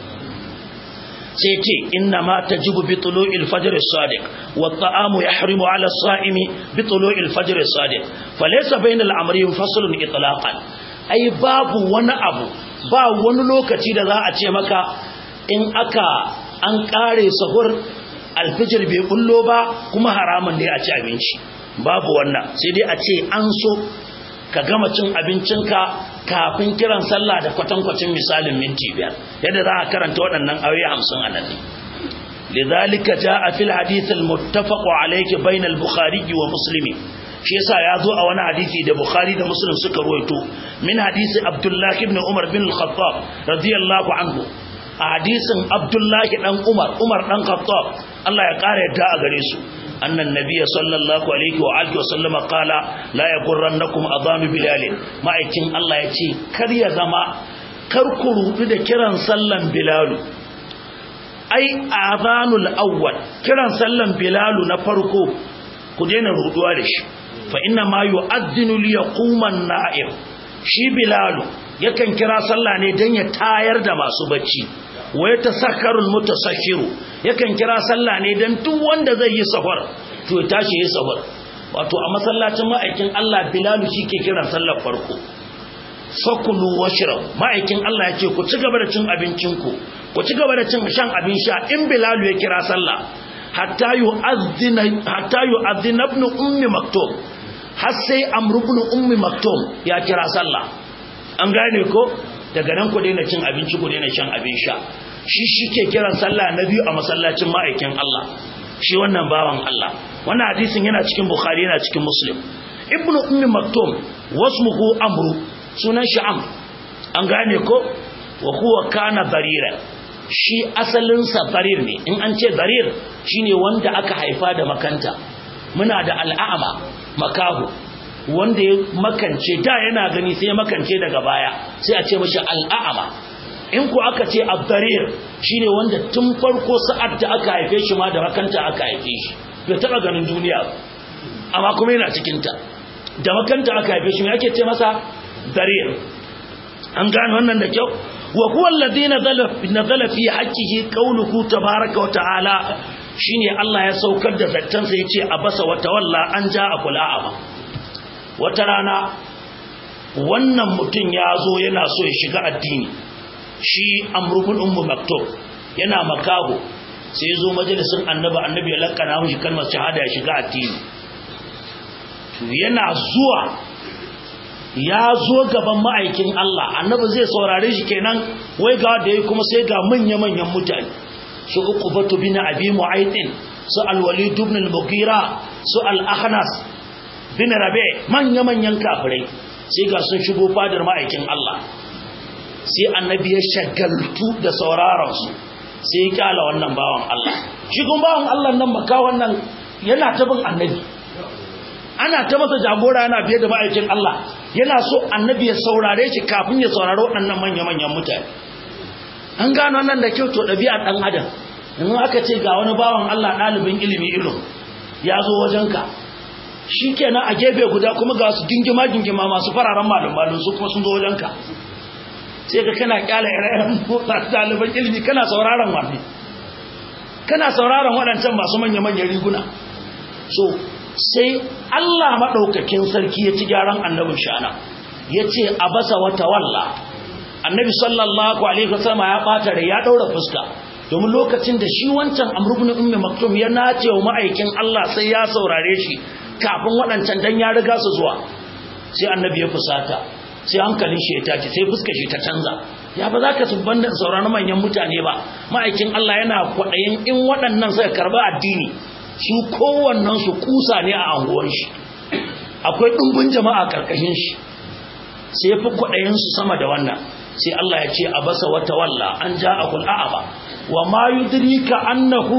sai ce inna ma tajibu bi tulu'il fajr as-sadiq wa at-ta'amu yahrimu 'ala as-sa'imi bi tulu'il fajr as-sadiq falaysa bayna al-amrayn faslun itlaqan ai babu wani abu ba wani lokaci da za a ce maka in aka an kare sahur alfijir bai bullo ba kuma haramun ne a ci abinci babu wannan sai dai a ce an so ka gama cin abincinka kafin kiran sallah da kwatankwacin misalin minti biyar yadda za a karanta waɗannan ayoyi hamsin a nan ne lidhalika jaa fil hadith al muttafaq alayhi bayna al bukhari wa muslim shi yasa ya zo a wani hadisi da bukhari da muslim suka ruwaito min hadisi abdullah ibn umar bin al khattab radiyallahu anhu a hadisin abdullah dan umar umar dan khattab Allah ya ƙara yadda a gare su annan nabiyyi sallallahu alaihi wa alihi wa sallama qala la yaghurrannakum adhanu bilal ma'aikin Allah yace kar ya zama kar ku rudu da kiran sallan bilal ai adhanul awwal kiran sallan bilal na farko ku daina ruduwa da shi fa inna ma yu'adhdhinu li yaquma an-na'im shi bilal yakan kira sallah ne dan ya tayar da masu bacci wa yatasakkarul mutasakkiru yakan kira sallah ne dan duk wanda zai yi safar to ya tashi yi safar wato a masallacin ma'aikin Allah bilal ke kiran sallar farko fakulu washrab ma'aikin Allah yake ku ci gaba da cin abincin ku ku ci gaba da cin shan abin sha in bilal ya kira sallah hatta yu'adhdhina hatta yu'adhdhina ibn ummi maktum har sai amr ibn ummi maktum ya kira sallah an gane ko daga nan ku daina cin abinci ku daina shan abin sha shi shike kiran sallah na biyu a masallacin ma'aikin Allah shi wannan bawan Allah wannan hadisin yana cikin bukhari yana cikin muslim ibn ummi maktum wasmuhu amru sunan shi am an gane ko wa huwa kana barira shi asalinsa barir ne in an ce barir shine wanda aka haifa da makanta muna da al'ama makahu wanda ya makance da yana gani sai ya makance daga baya sai a ce mashi al'ama in ku aka ce abdarir shine wanda tun farko sa'ad da aka haife shi ma da makanta aka haife shi bai taba ganin duniya amma kuma yana cikin ta da makanta aka haife shi me ake ce masa darir an gane wannan da kyau wa huwa alladhi nazala fi haqqihi qawluhu tabaaraka wa ta'ala shine Allah ya saukar da zattan sa yace abasa wa tawalla an ja'a kula'ama wata rana wannan mutum ya zo yana so ya shiga addini shi Amr ibn Umm Maktum yana makaho sai ya zo majalisin annabi annabi ya lakkana mishi kalmar shahada ya shiga addini to yana zuwa ya zo gaban ma'aikin Allah annabi zai saurare shi kenan wai ga da yayi kuma sai ga manya-manyan mutane su Uqbatu bin Abi Mu'ayth su Al-Walid ibn al-Mughira su Al-Akhnas bin Rabi manya-manyan kafirai sai ga sun shigo fadar ma'aikin Allah sai annabi ya shagaltu da sauraron su sai ya kala wannan bawan Allah shi kuma bawan Allah nan maka wannan yana ta bin annabi ana ta masa jagora yana biye da ma'aikin Allah yana so annabi ya saurare shi kafin ya saurari waɗannan manya-manyan mutane an gano nan da kyau to ɗabi'ar ɗan adam in aka ce ga wani bawan Allah ɗalibin ilimi irin ya zo wajenka shi kenan a gefe guda kuma ga su gingima-gingima masu fararen malum-malum su kuma sun zo wajenka sai ka kana kyala ire-iren ɗaliban ilimi kana sauraron wani kana sauraron waɗancan masu manya-manyan riguna so sai Allah maɗaukakin sarki ya ci gyaran annabin shana ya ce a basa wata walla annabi sallallahu alaihi wasallam ya ɓata da ya ɗaura fuska domin lokacin da shi wancan Amr ibn Ummi Maktum ya nace wa ma'aikin Allah sai ya saurare shi kafin waɗancan dan ya riga su zuwa sai annabi ya fusata sai hankalin shi ya tashi sai fuskar shi ta canza ya ba za ka subban da sauraron manyan mutane ba ma'aikin Allah yana kwaɗayin in waɗannan suka karba addini su kowannen su kusa ne a anguwar shi akwai ɗumbin jama'a karkashin shi sai ya fi kwaɗayin su sama da wannan sai Allah ya ce abasa wata walla an ja a kul'a'aba wa ma yudrika annahu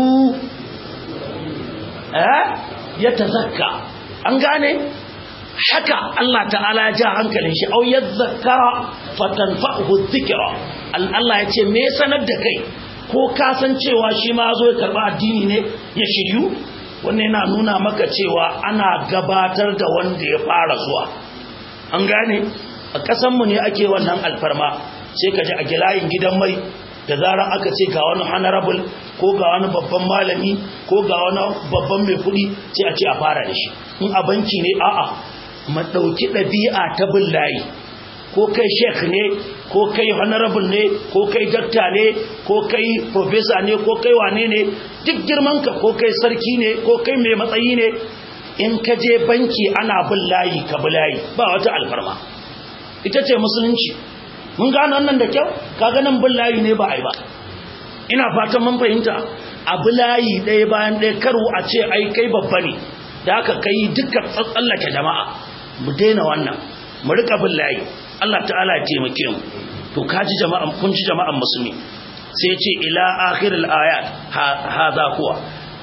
eh ya tazakka an gane haka Allah ta'ala ya ja hankalin shi au yadhakkara fatanfa'uhu dhikra Allah ya ce me sanar da kai ko ka san cewa shi ma zo ya karba addini ne ya shiryu wannan yana nuna maka cewa ana gabatar da wanda ya fara zuwa an gane a kasan mu ne ake wannan alfarma sai ka ji a gilayin gidan mai da zaran aka ce ga wani honorable ko ga wani babban malami ko ga wani babban mai kudi sai a ce a fara da shi in a banki ne a'a mu dauki dabi'a ta billahi ko kai sheikh ne ko kai honorable ne ko kai doctor ne ko kai professor ne ko kai wane ne duk girman ka ko kai sarki ne ko kai mai matsayi ne in ka je banki ana billahi ka billahi ba wata alfarma ita ce musulunci mun gano wannan da kyau kaga nan billahi ne ba ai ba ina fatan mun fahimta a billahi ɗaya bayan ɗaya karu a ce ai kai babba ne da haka kai dukkan tsallake jama'a mu daina wannan mu rika billahi Allah ta'ala ya taimake mu to kaji jama'an kun ji jama'an musulmi sai ya ce ila akhiril ayat hadha huwa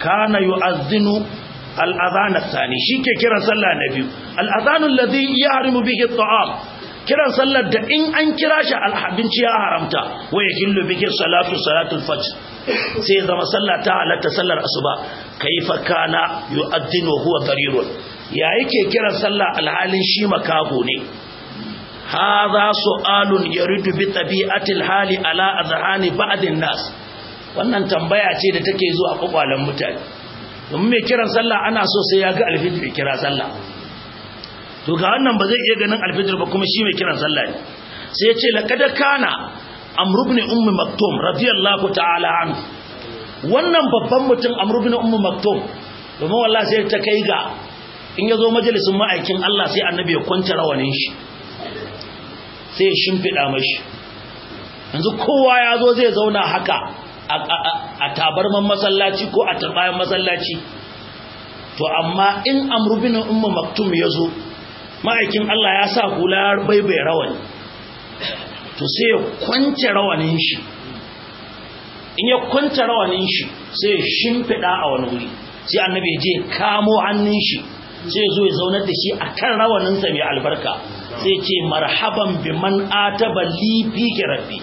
kana yu'adhdhinu al-adhan ath-thani shike kiran sallah na biyu al-adhan alladhi yahrimu bihi at-ta'am kiran sallar da in an kira shi al-abinci ya haramta wa yakillu bihi salatu salatul fajr sai zama sallah ta halatta sallar asuba kaifa kana yu'adhdhinu huwa darirun ya yake kiran sallah alhalin shi makaho ne hadha su'alun yuridu bi tabi'atil hali ala azhani ba'd an-nas wannan tambaya ce da take zuwa kokwalan mutane domin mai kiran sallah ana so sai ya ga alfijir kira sallah to ga wannan ba zai iya ganin alfijir ba kuma shi mai kiran sallah ne sai ya ce laqad kana amr ibn umm maktum radiyallahu ta'ala anhu wannan babban mutum amr ibn umm maktum domin wallahi sai ta kai ga in yazo majalisin ma'aikin Allah sai annabi ya kwance rawanin shi sai ya shimfida mashi yanzu kowa yazo zai zauna haka a tabarman masallaci ko a tarbayan masallaci to amma in amr ibn umm maktum yazo ma'aikin Allah ya sa hula baibai rawani to sai ya kwance rawanin shi in ya kwance rawanin shi sai ya shimfida a wani wuri sai annabi ya je kamo hannun shi sai zo ya zaunar da shi akan rawanin sa mai albarka sai ce marhaban biman ataba li fi rabbi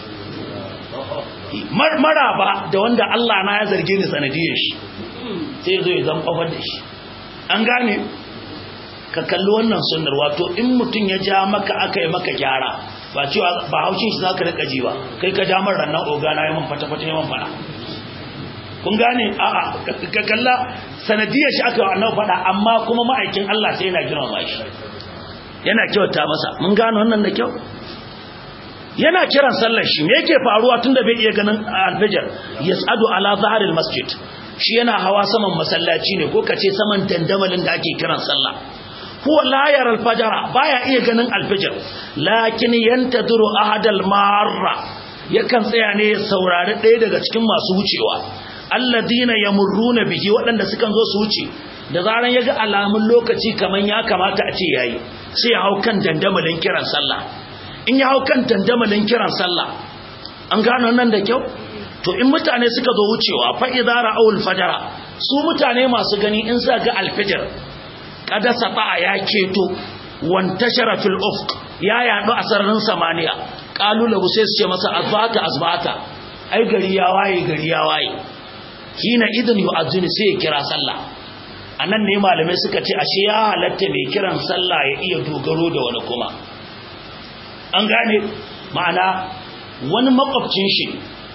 maraba da wanda Allah na ya zarge ni sanadiyar shi sai zo ya zan kofar da shi an gane ka kalli wannan sunnar wato in mutun ya ja maka aka yi maka gyara ba cewa ba haushin shi zaka rika ji ba kai ka ja man rannan ogana yayin fata fata yayin fada kun gane a'a ka kalla sanadiyar shi aka annabi fada amma kuma ma'aikin Allah sai yana girmama shi yana kyauta masa mun gane wannan da kyau yana kiran sallar shi me yake faruwa tunda bai iya ganin alfajr yas'adu ala zahril masjid shi yana hawa saman masallaci ne ko kace saman dandamalin da ake kiran sallah huwa la yara al-fajr baya iya ganin al-fajr lakin yantaduru ahadal marra yakan tsaya ne saurari ɗaya daga cikin masu wucewa alladina yamurruna bihi waɗanda sukan zo su wuce da zaran yaga alamun lokaci kaman ya kamata a ce yayi sai ya hau kan dandamalin kiran sallah in ya hau kan dandamalin kiran sallah an gano nan da kyau to in mutane suka zo wucewa fa idza ra'ul fajr su mutane masu gani in sa ga al-fajr kada sata ya keto wantashara fil ufq ya yado a sararin samaniya qalu lahu sai su ce masa azbata azbata ai gari ya waye gari ya waye kina idan yu'azzini sai kira sallah anan ne malamai suka ce ashe ya halatta mai kiran sallah ya iya dogaro da wani kuma an gane ma'ana wani makwabcin shi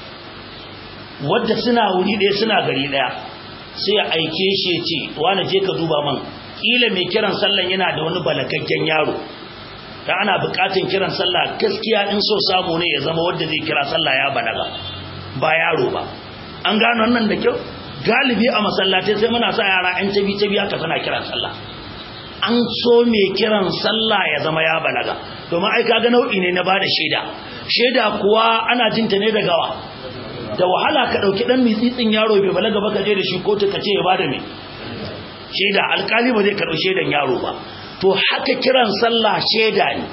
wanda suna wuri ɗaya suna gari ɗaya sai ya aike shi ya ce wani je ka duba man kila mai kiran sallan yana da wani balagaggen yaro da ana bukatun kiran sallah gaskiya in so samu ne ya zama wanda zai kira sallah ya balaga ba yaro ba an gano wannan da kyau galibi a masallatai sai muna sa yara an tabi tabi aka tana kiran sallah an so mai kiran sallah ya zama ya balaga domin ai kaga nau'i ne na bada shaida shaida kuwa ana jin ta ne daga wa da wahala ka dauki dan mitsitsin yaro bai balaga ba ka je da shi kotu ka ce ya bada me shaida alkali ba zai karbi shaidan yaro ba to haka kiran sallah shaida ne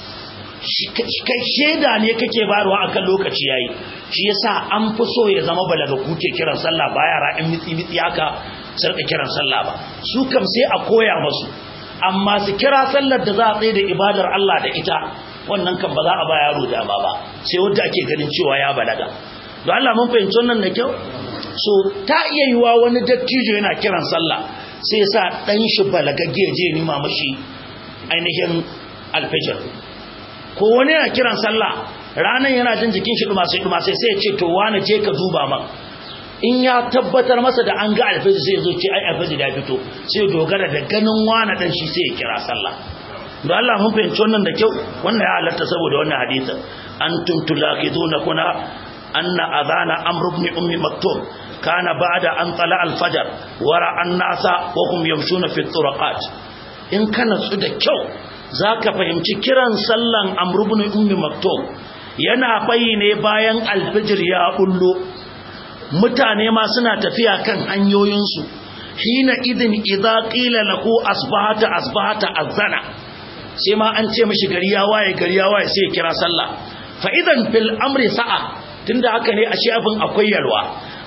kai shaida ne kake bayarwa akan lokaci yayi shi yasa an fi so ya zama balaga kuke kiran sallah ba yara in mitsi mitsi haka sarka kiran sallah ba su kam sai a koya musu amma su kira sallar da za a tsaye da ibadar Allah da ita wannan kan ba za a ba yaro dama ba sai wanda ake ganin cewa ya balaga don Allah mun fahimci wannan da kyau so ta iya yiwa wani dattijo yana kiran sallah sai ya sa dan shi balagagge je nima mashi ainihin alfajr ko wani yana kiran sallah ranan yana jin jikin shi duma sai duma sai sai ya ce to wani je ka duba man in ya tabbatar masa da an ga alfajir sai zo ce ai alfajir ya fito sai dogara da ganin wani dan shi sai ya kira sallah don Allah mun fahimci wannan da kyau wannan ya halatta saboda wannan hadisin antum tulaqiduna kuna anna adana amr ibn ummi maktum kana ba'da an tala al-fajr wara an-nasa wa hum yamshuna fi turqat in kana su da kyau zaka fahimci kiran sallan amr ibn ummi maktum yana fayi ne bayan al-fajr ya bullo mutane ma suna tafiya kan hanyoyinsu hina idin idza qila lahu asbahata asbahata azana sai ma an ce mishi gari ya waye gari ya waye sai kira sallah fa idan fil amri sa'a tunda haka ne ashe abin akwai yalwa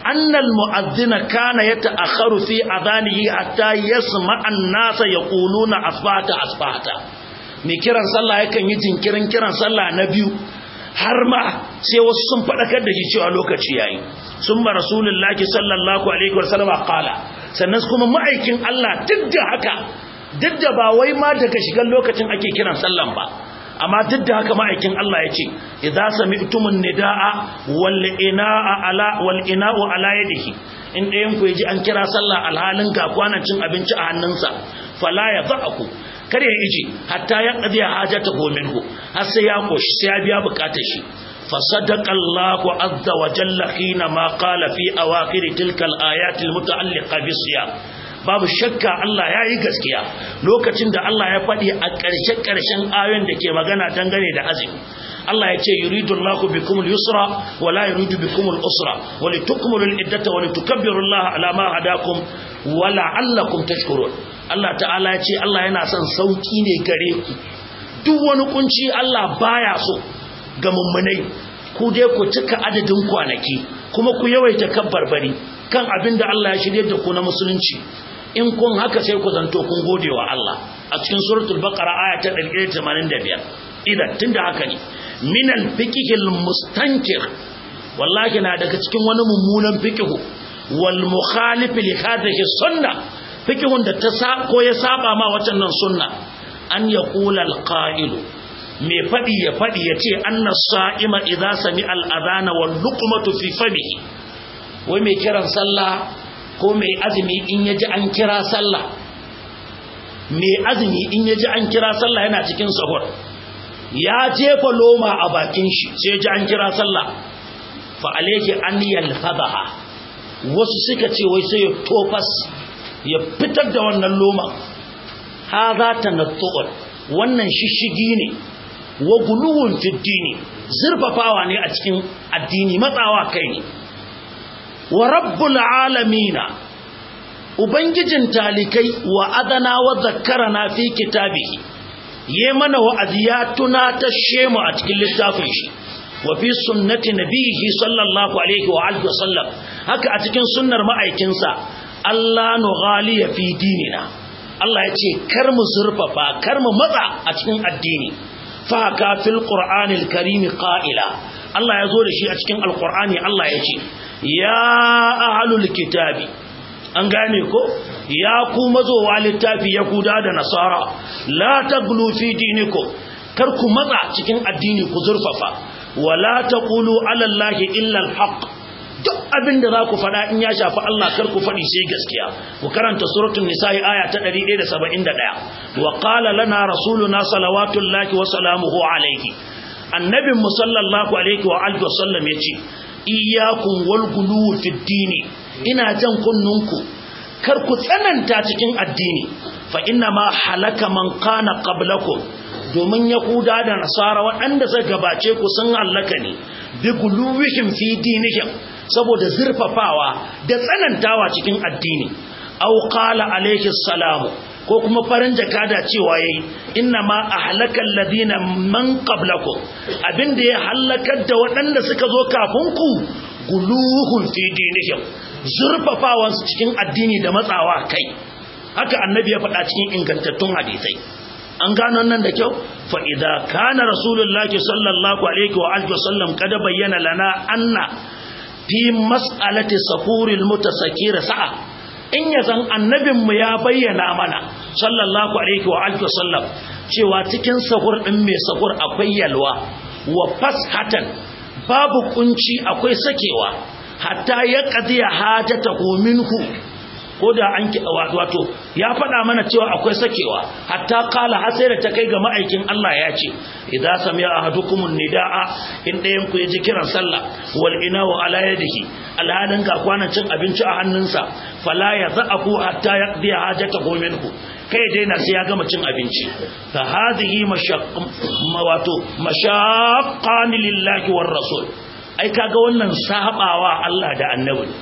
annal mu'adhdhina kana yata'akharu fi adhanihi hatta yasma'a an-nasa yaquluna asbahata asbahata mai kiran sallah yakan yi jinkirin kiran sallah na biyu har ma sai wasu sun fadakar da shi cewa lokaci yayi summa rasulullahi sallallahu alaihi wasallam qala sannan kuma ma'aikin Allah duk da haka duk da ba wai ma daga shigan lokacin ake kiran sallan ba amma duk da haka ma'aikin Allah ya ce idza sami'tumun nidaa wal inaa ala wal inaa'u ala yadihi in dayan ku yaji an kira sallah alhalin ga kwanan cin abinci a hannunsa fala yadhaku kare ya iji hatta ya qadiya hajatahu minhu har sai ya koshi sai ya biya bukatar shi fasadaqa Allahu azza wa jalla hina ma qala fi awakhir tilka al-ayati al-muta'alliqa bis-siyam babu shakka Allah ya yi gaskiya lokacin da Allah ya faɗi a ƙarshe-ƙarshen ayoyin da ke magana dangane da azumi Allah ya ce yuridu Allahu bikumul yusra wa la yuridu bikumul usra wa litukmilul iddata wa litukabbiru Allah ala ma hadakum wa la'allakum tashkurun Allah ta'ala ya ce Allah yana son sauki ne gare ku duk wani kunci Allah baya so ga mummunai ku dai ku cika adadin kwanaki kuma ku yawaita kabbarbari kan abin da Allah ya shirye da ku na musulunci in kun haka sai ku zanto kun gode wa Allah a cikin suratul baqara aya ta ɗari ɗaya da tamanin da biyar idan tunda haka ne minal fiqhil mustankir wallahi na daga cikin wani mummunan fiqhu wal mukhalif li hadhihi sunna fiqhun da ta sa ko ya saba ma wacannan sunna an yaqula al qa'il me fadi ya fadi yace anna sa'ima idza sami al adana wal luqmatu fi famihi wai mai kiran sallah ko mai azumi in yaji an kira sallah mai azumi in yaji an kira sallah yana cikin sahur ya jefa loma a bakin shi sai yaji an kira sallah fa alayhi an yalfadaha wasu suka ce wai sai ya tofas ya fitar da wannan loma hadha tanattu'un wannan shishigi ne wa guluwun fi dini zurfafawa ne a cikin addini matsawa kai ne wa rabbul alamina ubangijin talikai wa adana wa zakkarana fi kitabihi ye mana wa'azi ya tunatashe mu a cikin littafin shi wa fi sunnati nabihi sallallahu alaihi wa alihi wasallam haka a cikin sunnar ma'aikinsa Allah nughaliya fi dinina Allah ya ce kar mu zurfafa kar mu matsa a cikin addini fa ka fil qur'anil karim qa'ila Allah ya zo da shi a cikin alqur'ani Allah ya ce ya ahlul kitabi an gane ko ya ku mazowa littafi yahuda da nasara la taglu fi dinikum kar ku matsa cikin addini ku zurfafa wala taqulu ala allahi illa alhaq duk abinda za ku fada in ya shafi Allah kar ku fadi sai gaskiya ku karanta suratul nisaa aya ta ɗari ɗaya da saba'in da ɗaya wa qala lana rasuluna salawatullahi wa salamuhu alayhi annabin sallallahu alaihi wa alihi wasallam yace iyyakum wal gulu fi dini ina jan kunnunku kar ku tsananta cikin addini fa inna ma halaka man kana qablakum domin yahuda da nasara waɗanda suka gabace ku sun halaka ne bi guluwihim fi dinihim saboda zurfafawa da tsanantawa cikin addini aw qala alayhi salamu ko kuma farin jakada cewa yayi inna ma ahlakal ladina man qablakum abinda ya halakar da waɗanda suka zo kafin ku guluhun fi dinihim zurfafawan su cikin addini da matsawa kai haka annabi ya faɗa cikin ingantattun hadisai an gano nan da kyau fa idza kana rasulullahi sallallahu alaihi wa alihi wasallam kada bayyana lana anna fi mas'alati safuril mutasakir sa'a in yazan annabinmu ya bayyana mana sallallahu alaihi wa alihi wasallam cewa cikin sahur din mai sahur akwai yalwa wa fashatan babu kunci akwai sakewa hatta ya qadiya hajatahu minhu koda an wato ya faɗa mana cewa akwai sakewa hatta qala hasira ta kai ga ma'aikin Allah ya ce idza sami'a ahadukumun nidaa in dayan ku yaji kiran sallah wal inahu ala yadihi alhadan ga kwanan cin abinci a hannunsa fala yadhaku hatta yaqdi hajatahu minhu kai dai na sai ya gama cin abinci fa hadhihi mashaqqam wato mashaqqan lillahi war rasul ai kaga wannan sahabawa Allah da annabi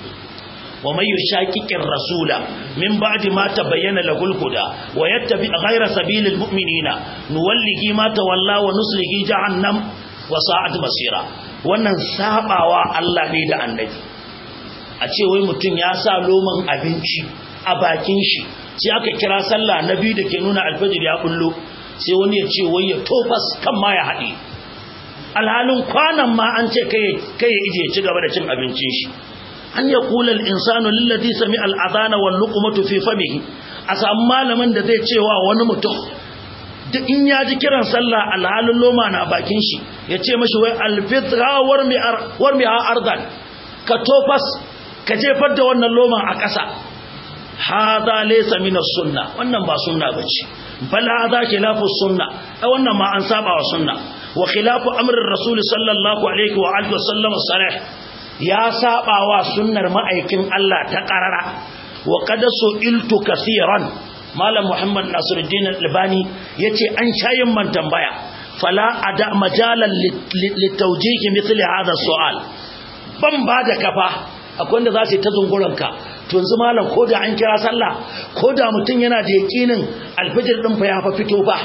ومن يشاكك الرسول من بعد ما تبين له الهدى ويتبع غير سبيل المؤمنين نوله ما تولى ونصله جهنم وساءت مصيرا wannan sabawa Allah ne da annabi a ce wai mutum ya sa loman abinci a bakin shi sai aka kira sallah na biyu da ke nuna alfajir ya kullo sai wani ya ce wai ya tofas kan ma ya haɗe alhalin kwanan ma an ce kai ya ije ci gaba da cin abincin shi an ya kula al'insanu lillazi sami al'adana wal luqmatu fi famihi a samu malamin da zai cewa wani mutum duk in ya ji kiran sallah alhalin loma na bakin shi ya ce mashi wai alfitra war mi'a ardan ka tofas ka jefar da wannan loman a ƙasa hada laysa min as-sunna wannan ba sunna bace bal hada khilafu sunna a wannan ma an saba wa sunna wa khilafu amri rasul sallallahu alaihi wa alihi wasallam salih ya saba wa sunnar ma'aikin Allah ta qarara wa qad su'iltu kaseeran malam muhammad nasiruddin al-albani yace an shayin man tambaya fala ada majalan litawjih mithli hada su'al ban ba da kafa akwai wanda za su yi ta zunguranka to yanzu malam ko da an kira sallah ko da mutum yana da yakinin alfijir din fa ya fa fito ba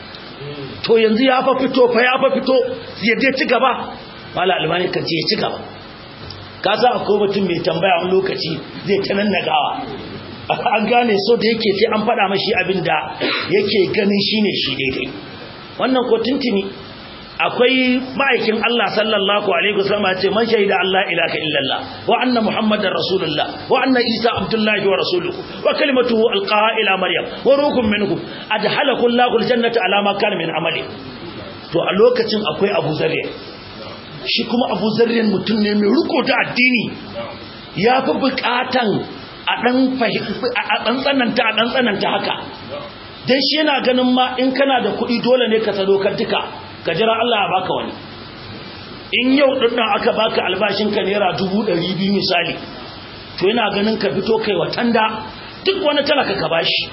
to yanzu ya fa fito fa ya fa fito ya dai ci gaba malam albani ka ce ci gaba ka sa akwai mutum mai tambaya wani lokaci zai ta nan nagawa an gane so da yake sai an faɗa mashi abin da yake ganin shine shi daidai wannan ko tuntuni akwai ma'aikin Allah sallallahu alaihi wasallam ya ce man shaida Allah ilaha illallah wa anna muhammadar rasulullah wa anna isa abdullahi wa rasuluhu wa kalimatuhu alqaha ila maryam wa ruhun minhu adhalahu Allahu aljannata ala ma kana min amali to a lokacin akwai Abu Zarri shi kuma Abu Zarri mutum ne mai riko da addini ya fi bukatan a dan a dan tsananta a dan tsananta haka dan shi yana ganin ma in kana da kuɗi dole ne ka sadaukar duka ka jira Allah ya baka wani in yau dinnan aka baka albashin ka naira dubu ɗari biyu misali to yana ganin ka fito kai watanda duk wani talaka ka bashi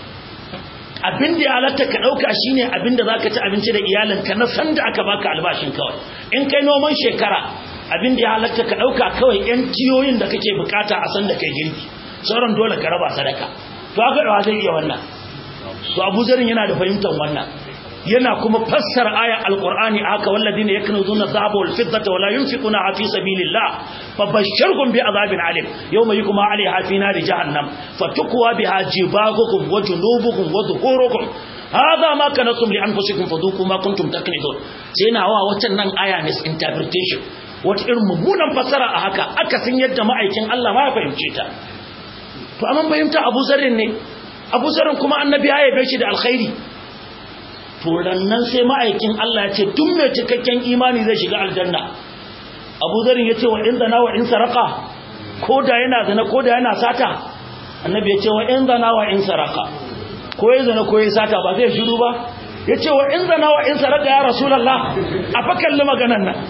abin da ya halatta ka dauka shine abin da zaka ci abinci da iyalinka na san da aka baka albashin kawai in kai noman shekara abin da ya halatta ka dauka kawai yan tiyoyin da kake bukata a san da kai girbi sauran dole ka raba sadaka to haka da zai iya wannan to Abu Zarin yana da fahimtar wannan yana kuma fassara aya alqur'ani haka walladina yaknuzuna dhahaba wal fiddata wala yunfiquna fi sabilillah fabashshirhum bi'adhabin alim yawma yukma 'alayha fi nari jahannam fatukwa biha jibahukum wa junubukum wa dhuhurukum hadha ma kanatum li anfusikum fadhuqu ma kuntum taknizun sai na wa waccan nan aya misinterpretation wata irin mummunan fassara a haka aka san yadda ma'aikin Allah ma ya fahimce ta to amma fahimta Abu Zarrin ne Abu Zarrin kuma annabi ya yabe shi da alkhairi to nan sai ma'aikin Allah ya ce duk mai cikakken imani zai shiga aljanna Abu Dharr ya ce wa in zana wa in saraka koda yana zana koda yana sata annabi ya ce wa in zana wa in saraka ko ya zana ko ya sata ba zai shiru ba ya ce wa in zana wa in saraka ya rasulullah a fa kalli maganan nan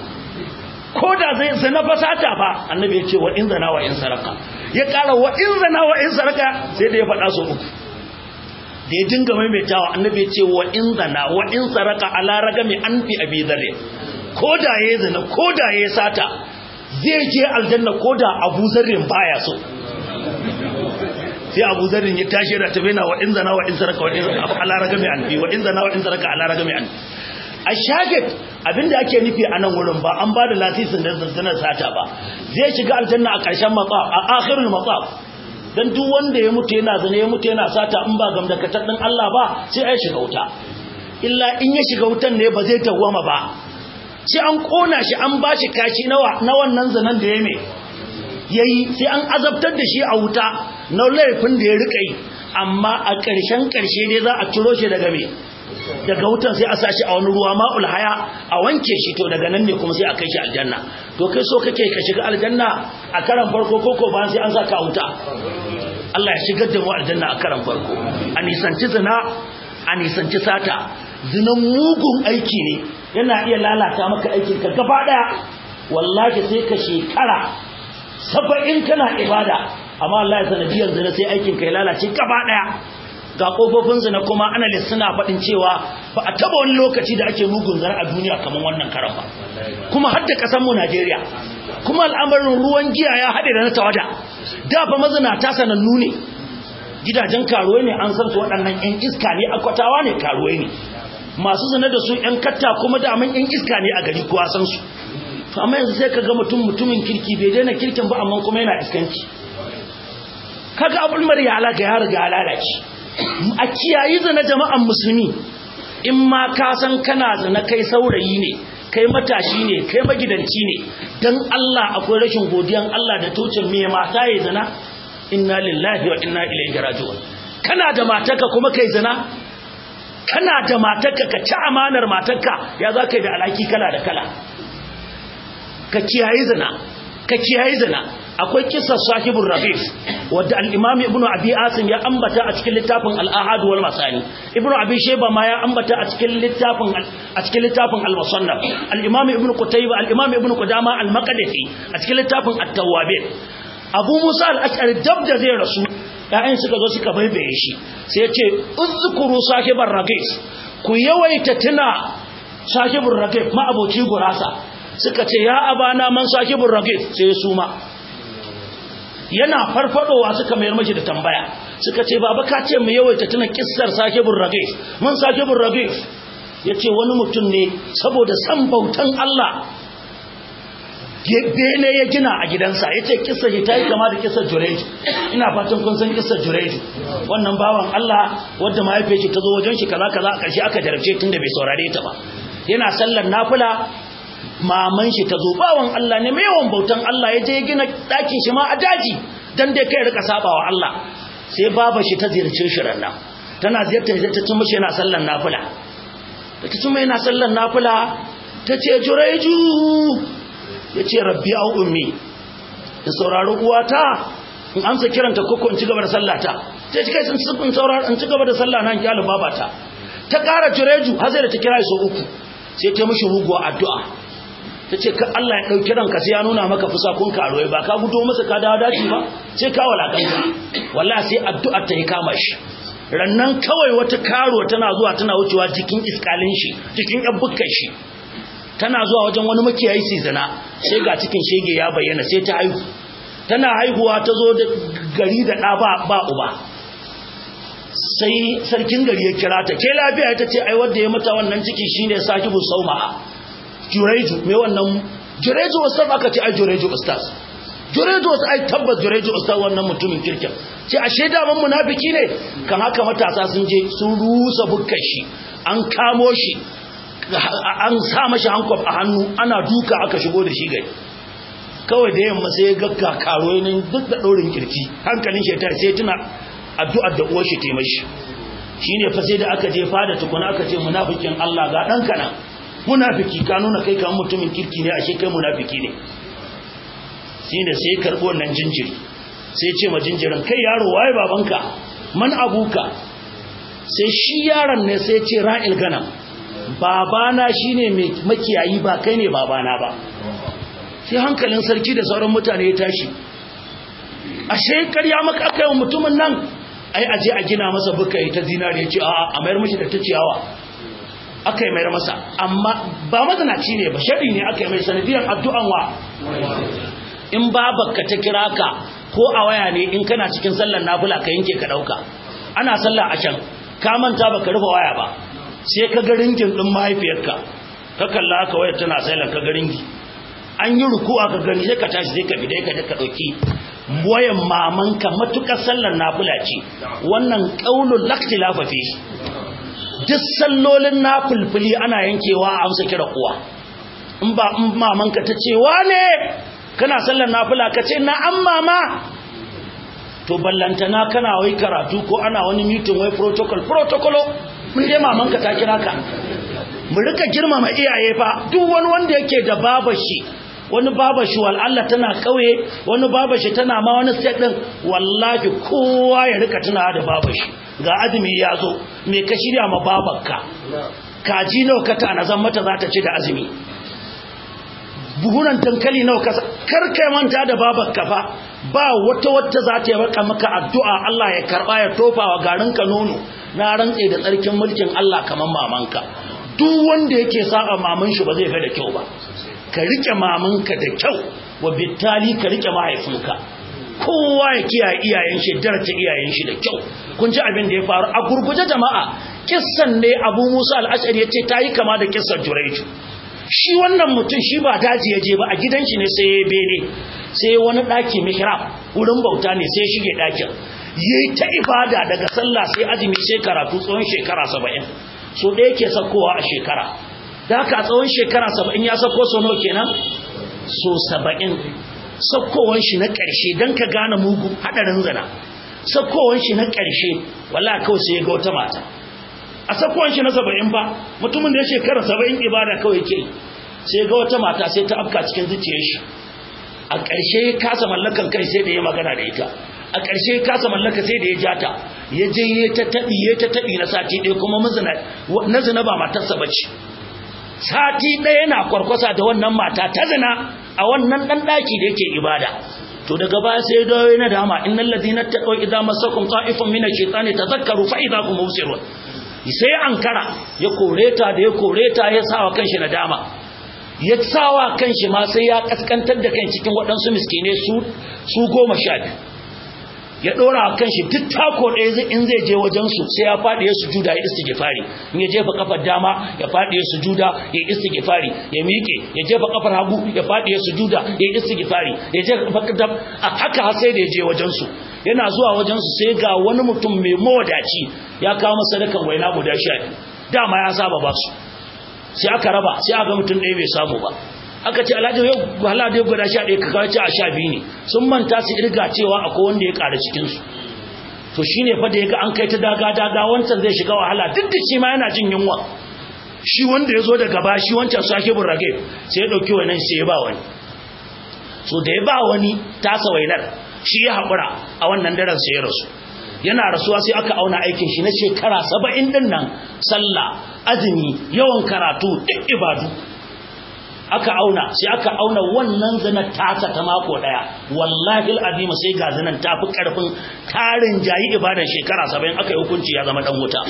koda zai zana ba sata ba annabi ya ce wa in zana wa in saraka ya kara wa in zana wa in saraka sai da ya faɗa so uku da ya dinga maimaitawa annabi ya ce wa in zana wa in saraka ala ragami an fi abi dharr koda yayi zina koda yayi sata zai je aljanna koda Abu Zarrin baya so sai Abu Zarrin ya tashi da tabina wa in zana wa in saraka wa in ala ragami an fi wa in zana wa in saraka ala ragami an a shagid abinda ake nufi a nan wurin ba an bada lasisin da zina sata ba zai shiga aljanna a ƙarshen matsaf a akhirul matsaf dan duk wanda ya mutu yana zane ya mutu yana sata in ba gamdakatar din Allah ba sai ya shiga wuta illa in ya shiga wutan ne ba zai tawwama ba sai an kona shi an bashi kashi nawa na wannan zanan da ya me yayi sai an azabtar da shi a wuta na laifin da ya rika yi amma a ƙarshen ƙarshe ne za a ciro shi daga me daga wutan sai a sashi a wani ruwa ma'ul haya a wanke shi to daga nan ne kuma sai a kai shi aljanna to kai so kake ka shiga aljanna a karan farko koko ba sai an saka wuta Allah ya shigar da mu aljanna a karan farko a nisanci zina a nisanci sata zinan mugun aiki ne yana iya lalata maka aikin ka gaba daya wallahi sai ka shekara saba'in kana ibada amma Allah ya sanadiyar zina sai aikin ka ya lalace gaba daya ga kofofin zina kuma analyst suna faɗin cewa ba a taba wani lokaci da ake mugun zina a duniya kamar wannan karan ba kuma har da ƙasar mu Najeriya kuma al'amarin ruwan giya ya haɗe da na tawada da fa mazinata sanannu ne gidajen karuwai ne an san su waɗannan ƴan iska ne akwatawa ne karuwai ne masu zina da su ƴan katta kuma da aman ƴan iska ne a gari kowa san su to amma yanzu sai ka ga mutum mutumin kirki bai daina kirkin ba amma kuma yana iskanci kaga abul maryala ga ya riga lalace. A kiyayi zina jama'an musulmi, in ma ka san kana zina kai saurayi ne, kai matashi ne, kai magidanci ne, dan Allah akwai rashin godiyan Allah da tocin me mata yayi zina. Inna lillahi wa inna ilaihi raji'un. Kana da matarka kuma kai zina? Kana da matarka ka ci amanar matarka, ya za ka yi da alaki kala da kala. Ka kiyayi zina, ka kiyayi zina. Akwai kissar sahibul Rafif wadda al-Imam Ibn Abi Asim ya ambata a cikin littafin Al-Ahad wal Masani. Ibn Abi Shayba ma ya ambata a cikin littafin a cikin littafin Al-Musannaf. Al-Imam Ibn Qutayba, al-Imam Ibn Qudama al-Maqdisi a cikin littafin At-Tawwabin. Abu Musa al-Ash'ari dab da zai rasu, ƴaƴan suka zo suka baibaye shi. Sai ya ce uzkuru sahibul Rafif. Ku yawaita tuna sahibul Rafif ma aboci gurasa. Suka ce ya abana man sahibul Rafif, sai ya suma. Yana farfadowa suka mayar mashi da tambaya, suka ce baba ka ce mu yawaita tuna kissar sahibul Ragif. Man sahibul Ragif yace wani mutum ne saboda san bautan Allah bene ya gina a gidansa. Yace kissar ta yi kama da kissar Jurayj. Ina fatan kun san kissar Jurayj, wannan bawan Allah wanda mahaifiyar shi ta zo wajen shi kaza kaza a ƙarshe aka jarabce tunda bai saurare ta ba. Yana sallar nafila, maman shi ta zo, bawan Allah ne mai yawan bautan Allah, ya je ya gina ɗakin shi ma a daji dan dai kai rika sabawa Allah. Sai baba shi ta ziyarce shi rannan, tana ziyartar shi ta cimma shi yana sallan nafila. Da ta cimma yana sallan nafila ta ce Jurayju, ya ce rabbi au ummi, in saurari uwata in amsa kiranta ko in ci gaba da sallata. Ta ce kai sun saurari in ci gaba da sallah na kyalin babata. Ta ƙara Jurayju har sai da ta kira shi sau uku, sai ta mishi muguwa addu'a. Ta ce ka Allah ya ɗauki ranka sai ya nuna maka fusakun karuwai, ba ka gudo masa ka dawo daji ba sai ka walakanta. Wallahi sai addu'ar ta yi kama shi. Rannan kawai wata karuwa tana zuwa tana wucewa jikin iskalin shi, jikin yan bukkan shi, tana zuwa wajen wani makiyayi sai zina, sai ga cikin shege ya bayyana, sai ta haihu. Tana haihuwa ta zo da gari da ɗa ba ba uba. Sai sarkin gari ya kira ta, ke lafiya? Ta ce ai wanda ya mata wannan ciki shine sahibu Sauma'a. Jurayju mai wannan Jurayju ustaz aka ce ai Jurayju ustaz. Jurayju ai tabbas Jurayju ustaz wannan mutumin kirkin. Ce ashe da man munafiki ne. Kan haka matasa sun je sun rusa bukkar shi, an kamo shi, an sa mashi hankof a hannu, ana duka aka shigo da shi gai. Kawai da yamma sai ya gagga karoyi nan duk da daurin kirki, hankalin shi ta sai tuna addu'ar da uwar shi ta mashi. Shine fa sai da aka je fada tukuna aka ce munafikin Allah ga danka nan. Munafiki ka nuna kai kan mutumin kirki ne, ashe kai munafiki ne. Shine sai karbo wannan jinjiri, sai ce ma jinjirin kai yaro waye babanka, man abuka? Sai shi yaron ne sai ce ra'il ganam, babana shine mai makiyayi ba kai ne babana ba. Sai hankalin sarki da sauran mutane ya tashi, ashe ƙarya maka aka yi mutumin nan. Ai aje a gina masa bukai ta zinariya, ce a'a a mayar mishi da ta ciyawa. Aka yi mayar masa, amma ba mazanaci ne ba, shaɗi ne aka yi mai sanadiyar addu'an wa. In babarka ta kira ka ko a waya ne, in kana cikin sallar nafila ka yanke ka ɗauka, ana sallar a can ka manta ba ka rufe waya ba, sai ka ga ringin ɗin mahaifiyarka, ka kalla aka wayar tana sailar ka ga ringi, an yi ruku aka gani sai ka tashi sai ka bi dai ka je ka ɗauki wayan mamanka matuƙar sallar nafila ce. Wannan ƙaunul laktilafa fi duk sallolin na fulfuli ana yankewa a amsa kira kuwa. In ba in mamanka ta ce wane kana sallar nafila ka ce na an mama, to ballantana kana wai karatu ko ana wani meeting wai protocol protocolo mun dai mamanka ta kira ka. Mu rika girmama iyaye fa, duk wani wanda yake da babashi, wani babashi wal Allah tana kauye, wani babashi tana ma wani state din, wallahi kowa ya rika tunawa da babashi. Ga azumi ya zo, me ka shirya ma babarka? Kaji nawa ka tana zan mata za ta ci da azumi? Buhunan dankali nawa ka karkai manta da babarka fa. Ba wata wata za ta yi maka addu'a Allah ya karba ya tofa wa garinka nono, na rantse da tsarkin mulkin Allah kaman mamanka. Duk wanda yake saba maman shi ba zai ga da kyau ba. Ka rike mamanka da kyau, wa bittali ka rike mahaifinka. Kowa ya kiyaye iyayen shi, darata iyayen shi da kyau. Kun ji abin da ya faru a gurguje jama'a. Kissan ne Abu Musa al-Ash'ari yace tayi kama da kissar Jurayj. shi wannan mutum shi ba daji ya je ba a gidan shi ne sai ya bene sai wani daki mihrab wurin bauta ne sai shige dakin yayi ta ibada daga sallah sai azumi sai karatu tsawon shekara saba'in so da yake sakowa a shekara da haka tsawon shekara saba'in ya sako so nawa kenan so saba'in sakowan shi na ƙarshe dan ka gane mugu hadarin zina sakowan shi na ƙarshe wallahi kawai sai ya ga wata mata a sakowan shi na saba'in ba mutumin da ya shekara saba'in ibada kawai yake sai ga wata mata sai ta afka cikin zuciyar shi a ƙarshe ya kasa mallakan kai sai da ya magana da ita a ƙarshe ya kasa mallaka sai da ya jata ya je ya ta taɓi ya ta taɓi na sati ɗaya kuma mazina na zina ba matarsa ba ce sati ɗaya yana kwarkwasa da wannan mata ta zina a wannan ɗan ɗaki da yake ibada to daga baya sai dawo na dama innal ladina taqaw idza masakum ta'ifun min ash-shaytani tadhakkaru fa idza hum mubsirun sai ankara ya koreta da ya koreta ya sawa kanshi nadama ya sawa kanshi ma sai ya kaskantar da kan cikin waɗansu miskine su su goma sha biyu ya dora kanshi duk tako ɗaya in zai je wajen su sai ya fadi ya sujuda ya istighfari in ya jefa kafar dama ya fadi ya sujuda ya istighfari ya miƙe ya jefa kafar hagu ya fadi ya sujuda ya istighfari ya jefa kafar haka har sai da ya je wajen su yana zuwa wajen su sai ga wani mutum mai mawadaci ya kawo masa sadakan waina guda sha biyu dama ya saba ba su sai aka raba sai aka mutum ɗaya bai samu ba aka ce alhaji yau wahala da guda sha ɗaya ka kawo ce a sha biyu ne sun manta su irga cewa akwai wanda ya ƙara cikinsu to shi ne fa da ya ga an kai ta daga-daga wancan zai shiga wahala duk da shi ma yana jin yunwa shi wanda ya zo daga ba shi wancan su ake burrage sai ya ɗauki wainan sai ya ba wani so da ya ba wani tasa wainar shi ya haƙura a wannan daren sai ya rasu yana rasuwa sai aka auna aikin shi na shekara saba'in ɗin nan sallah azumi yawan karatu duk ibadu aka auna sai aka auna wannan zinar tasa ta mako daya wallahi alazim sai ga zinan tafi karfin tarin jayi ibadan shekara saba'in aka yi hukunci ya zama dan wuta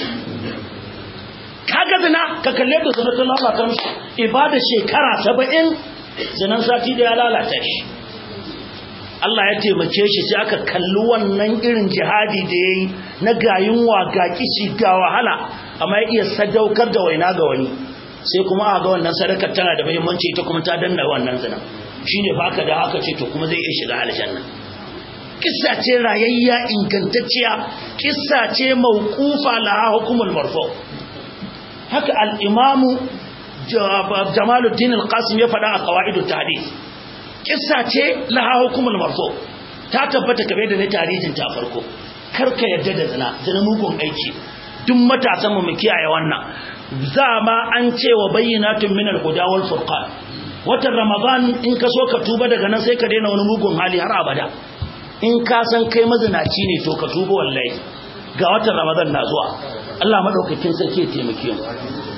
kaga zina ka kalle da zinar ta lalata mishi ibada shekara saba'in zinan sati da ya lalata shi Allah ya taimake shi sai aka kalli wannan irin jihadi da yayi na gayunwa ga kishi ga wahala amma ya iya sadaukar da waina ga wani sai kuma aka ga wannan sadakar tana da muhimmanci ita kuma ta danna wannan zina shine fa aka da aka ce to kuma zai iya shiga aljanna kissa ce rayayya ingantacciya kissa ce mauqufa la hukumul marfu haka al-imamu Jamaluddin al-Qasim ya faɗa a qawaidut tahdith kissa ce la hukumul marfu ta tabbata kabe da ne tarihin ta farko karka yadda da zina zina mugun aiki duk matasan mu mu kiyaye wannan zama an ce wa bayyinatun minal huda wal furqan watan ramadan in ka so ka tuba daga nan sai ka daina wani mugun hali har abada in ka san kai mazinaci ne to ka tuba wallahi ga watan ramadan na zuwa Allah madaukakin sarki ya taimake mu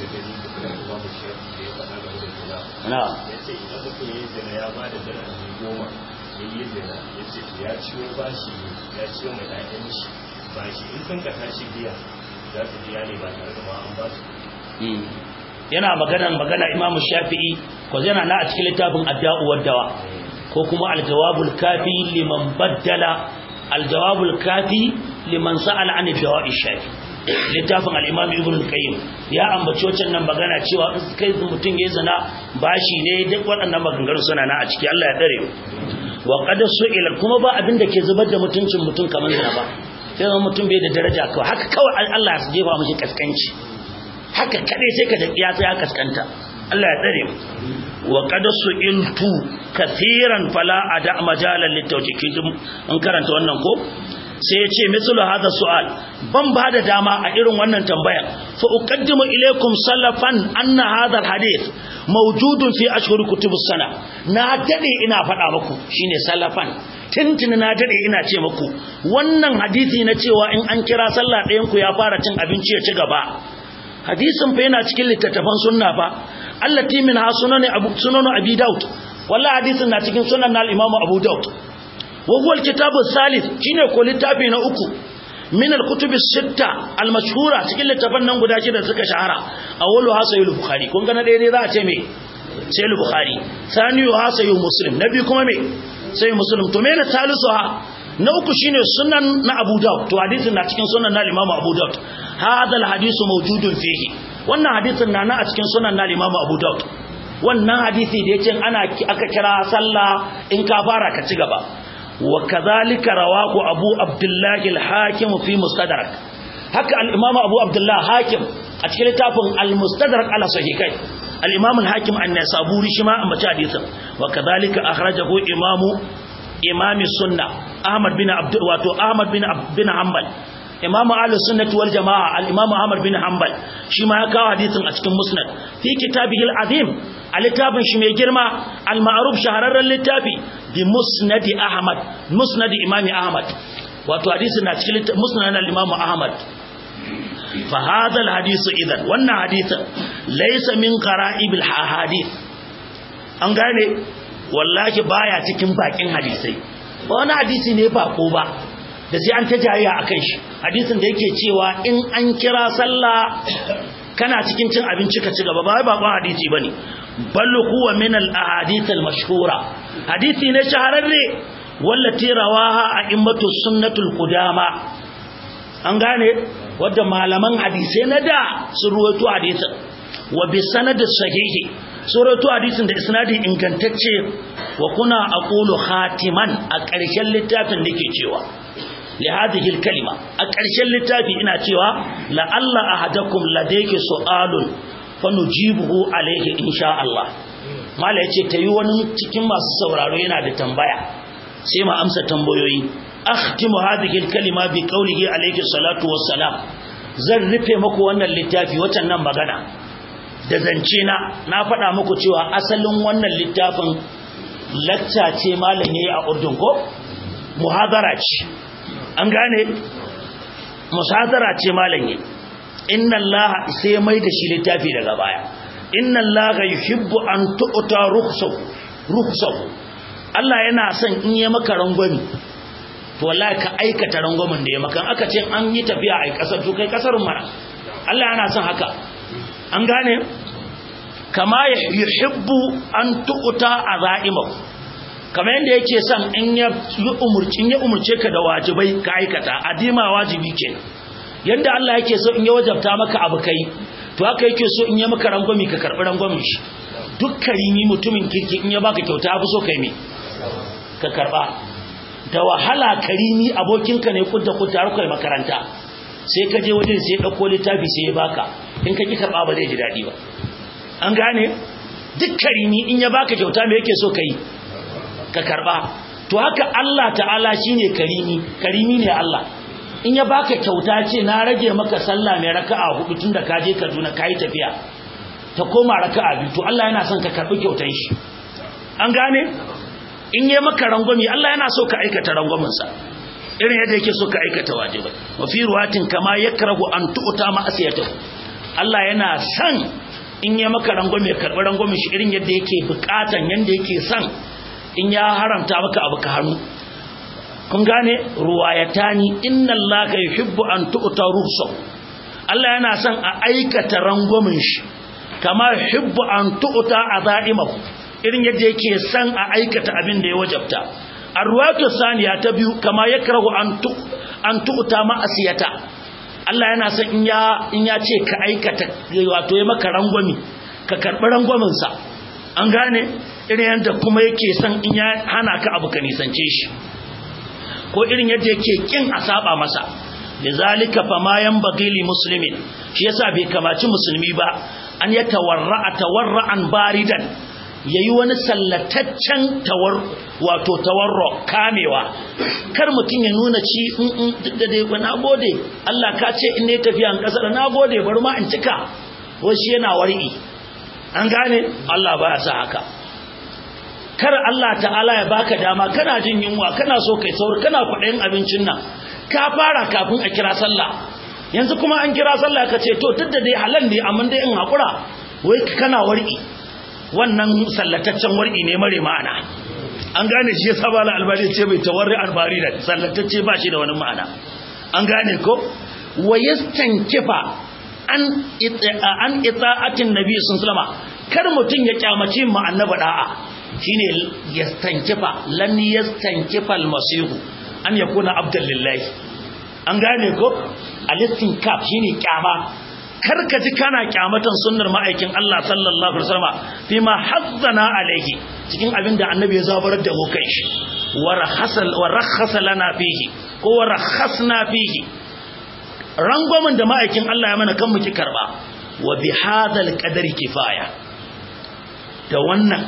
na yace idan mutum yayi zina ya bada dirhami goma yayi zina yace ya ciwo bashi ya ciwo mai ɗayan shi bashi in sun ka tashi biya za su biya ne ba tare da ma an ba su yana magana magana Imam Shafi'i ko yana na a cikin littafin Adda'u wad-Dawa ko kuma al-Jawabul Kafi liman baddala al-Jawabul Kafi liman sa'ala an dawa'i shafi littafin al-Imam Ibn al-Qayyim ya ambaci wannan nan magana cewa in kai mutun yayin zina bashi ne duk waɗannan maganganun suna na a ciki Allah ya dare wa qad su'ila kuma ba abin da ke zubar da mutuncin mutun kaman zina ba sai mutum bai da daraja kawai haka kawai Allah ya jefa mishi kaskanci haka kade sai ka dakiya sai ya kaskanta Allah ya tsare mu wa qad su'iltu kaseeran fala ada majalan litawjikiz an karanta wannan ko sai ya ce mislu hada su'al ban ba da dama a irin wannan tambaya fa uqaddimu ilaykum salafan anna hada alhadith mawjudun fi ashhur kutubus sana na dade ina faɗa muku shine salafan tintin na dade ina ce muku wannan hadisi na cewa in an kira sallah ɗayan ku ya fara cin abinci ya ci gaba hadisin fa yana cikin littattafan sunna fa allati min hasunan abu sunan abi daud wallahi hadisin na cikin sunan al-imam abu daud wa huwa al-kitab al-thalith shine ko littafi na uku min al-kutub as-sitta al-mashhura cikin littafan nan guda shida suka shahara awwalu hasayul bukhari kun ga na dai za a ce me sai al-bukhari saniyu hasayul muslim nabi kuma me sai muslim to me na salisuha na uku shine sunan na abu daud to hadisin na cikin sunan na imam abu daud hada al-hadisu mawjudun fihi wannan hadisin na na a cikin sunan na imam abu daud wannan hadisi da yace ana aka kira sallah in ka fara ka ci gaba wa kadhalika rawahu abu abdullah al-hakim fi mustadrak haka al-imam abu abdullah hakim a cikin littafin al-mustadrak ala sahihai al-imam al-hakim an-nasaburi shi ma ambaci hadisin wa kadhalika akhrajahu imamu imami sunna ahmad bin abd wato ahmad bin bin hanbal imam ahlus sunnati wal jamaa al-imam ahmad bin hanbal shi ma ya kawo hadisin a cikin musnad fi kitabihi al-azim al-littafin shi mai girma al-ma'ruf shahararren littafi bi musnad ahmad musnad imam ahmad wato hadisin na cikin musnad al-imam ahmad fa hadha al-hadith idan wannan hadisin laysa min qara'ib al-ahadith an gane wallahi baya cikin bakin hadisai ba wani hadisi ne ba ko ba da sai an ta jayya akan shi hadisin da yake cewa in an kira sallah kana cikin cin abinci ka ci gaba ba wai bakon hadisi bane bal huwa min al ahadith al mashhura hadisi ne shahararre wallati rawaha a'immatu sunnatul qudama an gane wanda malaman hadisi na da sun ruwaito hadisin wa bi sanad sahihi suratu hadisin da isnadi ingantacce wa kuna aqulu khatiman a ƙarshen littafin nake cewa li hadhihi al-kalima a ƙarshen littafi ina cewa la alla ahadakum ladayki su'alun fanujibuhu alayhi insha Allah mala yace tayi wani cikin masu sauraro yana da tambaya sai mu amsa tambayoyi akhtimu hadhihi al-kalima bi qawlihi alayhi salatu wassalam zan rufe muku wannan littafi watan nan magana da zance na na faɗa muku cewa asalin wannan littafin lacca ce malam yayi a Urdun ko muhadara ce an gane muhadara ce malam yayi inna allaha sai mai da shi littafi daga baya inna allaha yuhibbu an tu'ta rukhsahu rukhsahu Allah yana son in yi maka rangwami to wallahi ka aikata rangwamin da ya maka aka ce an yi tafiya a kasar to kai kasar mana Allah yana son haka an gane kama yuhibbu an tu'ta azaimahu kamar yanda yake son in ya umurcin ya umurce ka da wajibai ka aikata adima wajibi ke yanda Allah yake so in ya wajabta maka abu kai to haka yake so in ya maka rangwami ka karbi rangwamin shi duk karimi mutumin kirki in ya baka kyauta fi so kai me ka karba da wahala karimi abokinka ne kudda kudda har kai makaranta sai ka je wajen sai dauko littafi sai ya baka in ka ki karba ba zai ji dadi ba an gane duk karimi in ya baka kyauta me yake so kai ka karba to haka Allah ta'ala shine karimi karimi ne Allah in ya baka kyauta ce na rage maka sallah mai raka'a hudu tunda ka je Kaduna kai tafiya ta koma raka'a biyu to Allah yana son ka karbi kyautan shi an gane in yayi maka rangwami Allah yana so ka aikata rangwamin sa irin yadda yake so ka aikata wajibai wa fi ruwatin kama yakrahu an tu'ta ma'asiyatahu Allah yana son in yayi maka rangwami ya karbi rangwamin shi irin yadda yake bukatan yanda yake son in ya haramta maka abu ka hannu kun gane ruwayatani inna allaha yuhibbu an tu'ta ruhsahu Allah yana son a aikata rangwamin shi kama yuhibbu an tu'ta azaimahu irin yadda yake son a aikata abin da ya wajabta arwatu saniya ta biyu kama yakrahu an tu an tu'ta ma'asiyata Allah yana son in ya in ya ce ka aikata wato ya maka rangwami ka karbi rangwamin sa an gane irin yadda kuma yake son in ya hana ka abu ka nisance shi ko irin yadda yake kin a saba masa lizalika fama yanbaghi li muslimin shi yasa bai kamaci musulmi ba an ya tawarra tawarra'an baridan yayi wani sallataccen tawar wato tawarro kamewa kar mutun ya nuna ci duk da dai na gode Allah ka ce in ne tafiya an kasar na gode bari ma in cika wai shi yana wari'i an gane Allah baya sa haka kar Allah ta'ala ya baka dama kana jin yunwa kana so kai saur kana kudayin abincin nan ka fara kafin a kira sallah yanzu kuma an kira sallah ka ce to duk da dai halal ne amma dai in hakura wai kana warki wannan sallataccen warki ne mare ma'ana an gane shi yasa bala albani ce bai tawarri albari da sallatacce ba shi da wani ma'ana an gane ko wayastankifa an an ita'atin nabi sallallahu alaihi wasallam kar mutun ya kyamace mu annabi da'a shine yastankifa lan yastankifa almasihu an yakuna abdan lillahi an gane ko alistinkaf shine kyama karka ji kana kyamatan sunnar ma'aikin Allah sallallahu alaihi wasallam fi ma hazzana alaihi cikin abinda annabi ya zabarar da mu kai shi wa rakhasal wa rakhasa lana fihi ko wa rakhasna fihi rangwamin da ma'aikin Allah ya mana kan mu ki karba wa bi hadal qadari kifaya da wannan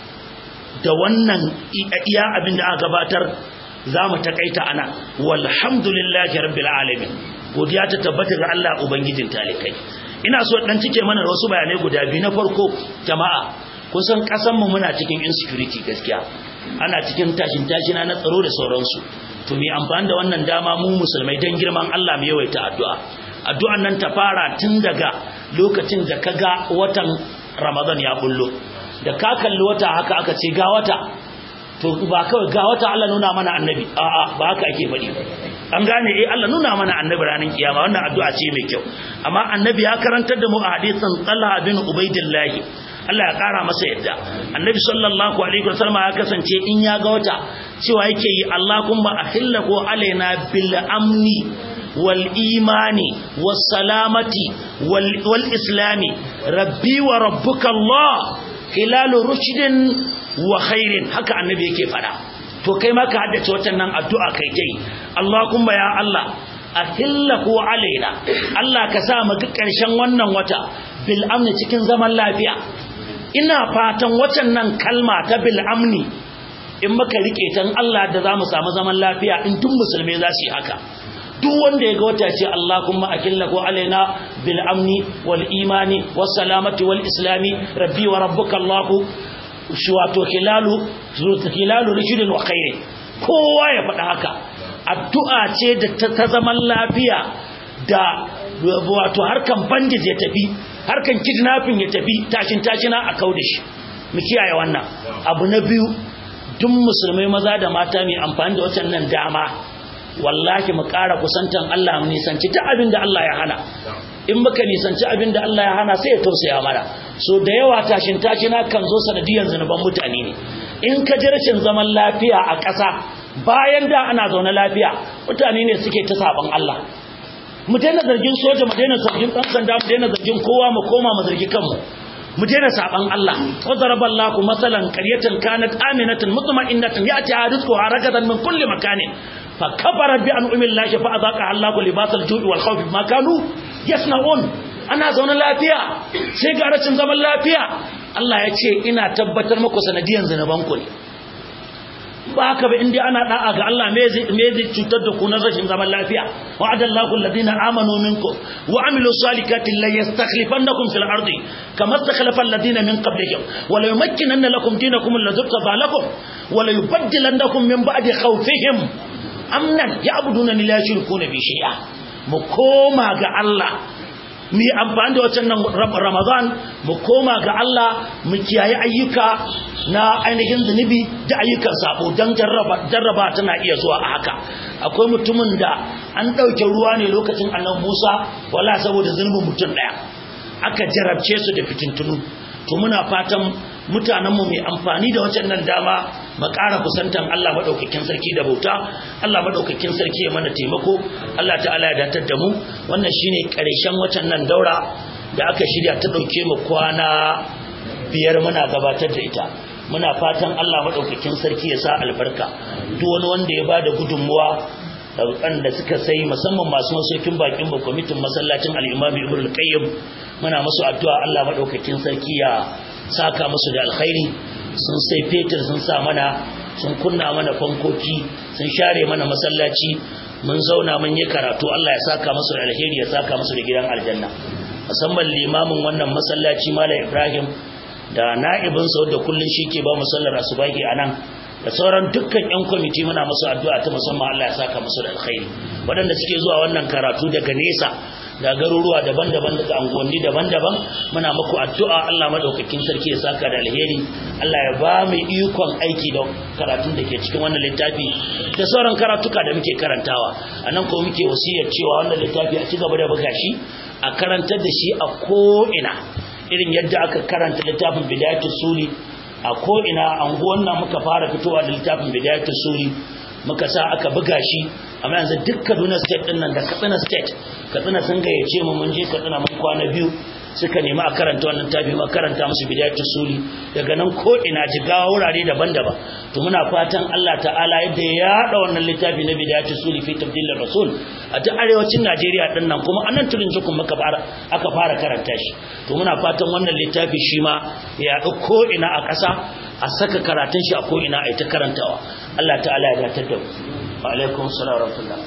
da wannan iya abinda aka gabatar zamu takaita ana walhamdulillahi rabbil alamin godiya ta tabbata ga Allah ubangijin talikai ina so dan cike mana wasu bayanai guda biyu na farko jama'a kun san kasan mu muna cikin insecurity gaskiya ana cikin tashin tashina na tsaro da sauransu to me amfani da wannan dama mu musulmai dan girman Allah mu yawaita addu'a addu'an nan ta fara tun daga lokacin da kaga watan Ramadan ya bullo da ka kalli wata haka aka ce ga wata to ba kawai ga wata Allah nuna mana annabi a'a ba haka ake faɗi an gane eh Allah nuna mana annabi ranar kiyama wannan addu'a ce mai kyau amma annabi ya karantar da mu a hadisin Talha bin Ubaidillah Allah ya kara masa yadda annabi sallallahu alaihi wasallam ya kasance in ya ga wata cewa yake yi Allahumma ahillahu alaina bil amni wal imani was salamati wal wal islami rabbi wa rabbuka Allah hilalu rushdin wa khairin haka annabi yake fada to kai ma ka haddace wannan addu'a kai kai Allahumma ya Allah ahillahu alaina Allah ka sa mu ga karshen wannan wata bil amni cikin zaman lafiya ina fatan wacan nan kalma ta bil amni in muka rike tan Allah da zamu samu zaman lafiya in duk musulmai za su yi haka duk wanda ya ga wata ce Allahumma akillahu alaina bil amni wal imani was salamati wal islami rabbi wa rabbuka Allah shi wato hilalu hilalu rishidin wa khairin kowa ya faɗa haka addu'a ce da ta zaman lafiya da wato harkan bandage ya tafi harkan kidnapping ya tafi tashin tashina a kauda shi mu kiyaye wannan abu na biyu duk musulmai maza da mata mai amfani da wannan nan dama wallahi mu ƙara kusantan Allah mu nisanci ta abin da Allah ya hana in muka nisanci abin da Allah ya hana sai ya tausaya mana so da yawa tashin tashina kan zo sanadiyan zanuban mutane ne in ka ji rashin zaman lafiya a ƙasa bayan da ana zaune lafiya mutane ne suke ta saban Allah mu daina zargin soja mu daina zargin dan sanda mu daina zargin kowa mu koma mu zargi kanmu mu daina saban Allah wadaraballahu masalan qaryatan kanat aminatan mutma'innatan ya'ti rizquha ragadan min kulli makanin فكبرت بأنعم الله فأذاقها الله لباس الجوع والخوف بما كانوا يصنعون ana zaune lafiya sai ga rashin zaman lafiya Allah ya ce ina tabbatar muku sanadiyan zanabanku ne ba haka ba indai ana da'a ga Allah me zai me zai cutar da ku na rashin zaman lafiya wa'adallahu alladhina amanu minkum wa amilus salihati la yastakhlifannakum fil ardi kama istakhlafa alladhina min qablihim wa la yumakkinanna lakum dinakum alladhi tadalakum wa la yubaddilannakum min ba'di khawfihim amnan ya'buduna la yushrikuna bi shay'a mu koma ga Allah mu yi amfani da wannan Ramadan mu koma ga Allah mu kiyaye ayyuka na ainihin zunubi da ayyukan sabo dan jarraba jarraba tana iya zuwa a haka akwai mutumin da an dauke ruwa ne lokacin Annabi Musa wala saboda zunubin mutum daya aka jarabce su da fitintunu to muna fatan mutanenmu mai amfani da wannan dama mu ƙara kusantan Allah madaukakin sarki da bauta Allah madaukakin sarki ya mana taimako Allah ta'ala ya datar da mu wannan shine ƙarshen wannan daura da aka shirya ta dauke mu kwana biyar muna gabatar da ita muna fatan Allah madaukakin sarki ya sa albarka duk wani wanda ya bada gudunmuwa wanda suka sai musamman masu masaukin bakin ba kwamitin masallacin al-Imam Ibn al-Qayyim muna musu addu'a Allah madaukakin sarki ya saka musu da alkhairi sun sai fetur sun sa mana sun kunna mana fankoki sun share mana masallaci mun zauna mun yi karatu Allah ya saka musu da alheri ya saka musu da gidan aljanna musamman limamin wannan masallaci Malam Ibrahim da na'ibin sa wanda kullun shike ba musallar asubahi anan da sauran dukkan ƴan kwamiti muna musu addu'a ta musamman Allah ya saka musu da alkhairi waɗanda suke zuwa wannan karatu daga nesa da garuruwa daban-daban daga anguwanni daban-daban muna muku addu'a Allah madaukakin sarki ya saka da alheri Allah ya ba mu ikon aiki da karatun da ke cikin wannan littafi da sauran karatuka da muke karantawa anan ko muke wasiyar cewa wannan littafi a ci gaba da buga shi a karantar da shi a ko ina irin yadda aka karanta littafin bidayatul suli a ko ina anguwan nan muka fara fitowa da littafin bidayatul suli muka sa aka buga shi amma yanzu duk Kaduna state din nan da Katsina state Katsina sun gayyace mu mun je Katsina mun kwana biyu suka nemi a karanta wannan tafi ma karanta musu bidayatul suli daga nan ko ina jigawa wurare daban-daban to muna fatan Allah ta'ala yadda ya yada wannan littafi na bidayatul suli fi tabdilir rasul a duk arewacin Najeriya din nan kuma anan turin jikun muka fara aka fara karanta shi to muna fatan wannan littafi shi ma ya yadu ko ina a ƙasa a saka karatun shi a ko ina a ita karantawa Allah ta'ala ya datar da mu wa alaikum assalam wa rahmatullah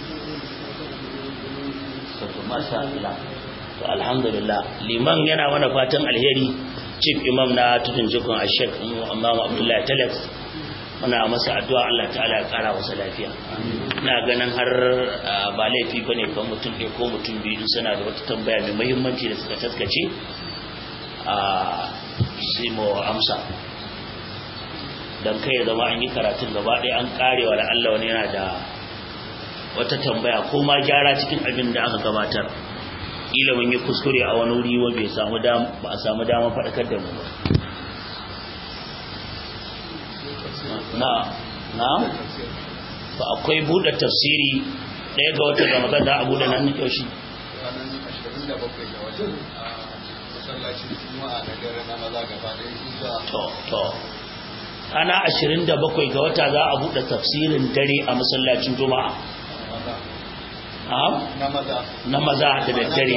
to masha Allah to alhamdulillah liman yana mana fatan alheri chief imam na tudun jikun ashek Imam Abdullahi Talax muna masa addu'a Allah ta'ala ya kara masa lafiya ina ganin har ba laifi bane kan mutum ɗaya ko mutum biyu suna da wata tambaya mai muhimmanci da suka taskace a sai mu amsa dan kai ya zama an yi karatun gaba ɗaya an karewa da Allah wani yana da wata tambaya ko ma gyara cikin abin da aka gabatar ila mun yi kuskure a wani wuri wanda bai samu dama ba a samu dama faɗakar da mu ba na na ba akwai buɗe tafsiri ɗaya ga watan Ramadan da abu da nan ne shi ranar ashirin da bakwai ga watan masallacin Juma'a na dare na maza gaba ɗaya to to ana ashirin da bakwai ga wata za a buɗe tafsirin dare a masallacin Juma'a na maza na maza da daddare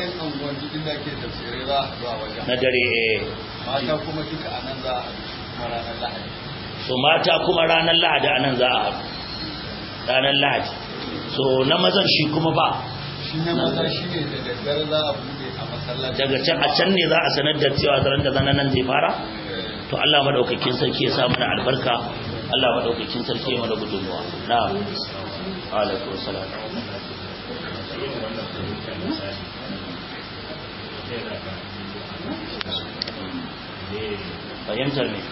na dare mata kuma duka anan za a kuma ranar Lahadi so mata kuma ranar Lahadi anan za a ranar Lahadi so na mazan shi kuma ba shi na maza shi ne da daddare za a bude a masallaci daga can a can ne za a sanar da cewa zaran da zanen nan zai fara to Allah madaukakin sarki ya sa mana albarka Allah madaukakin sarki ya mana gudunmuwa na'am alaikum salam fahimtar ne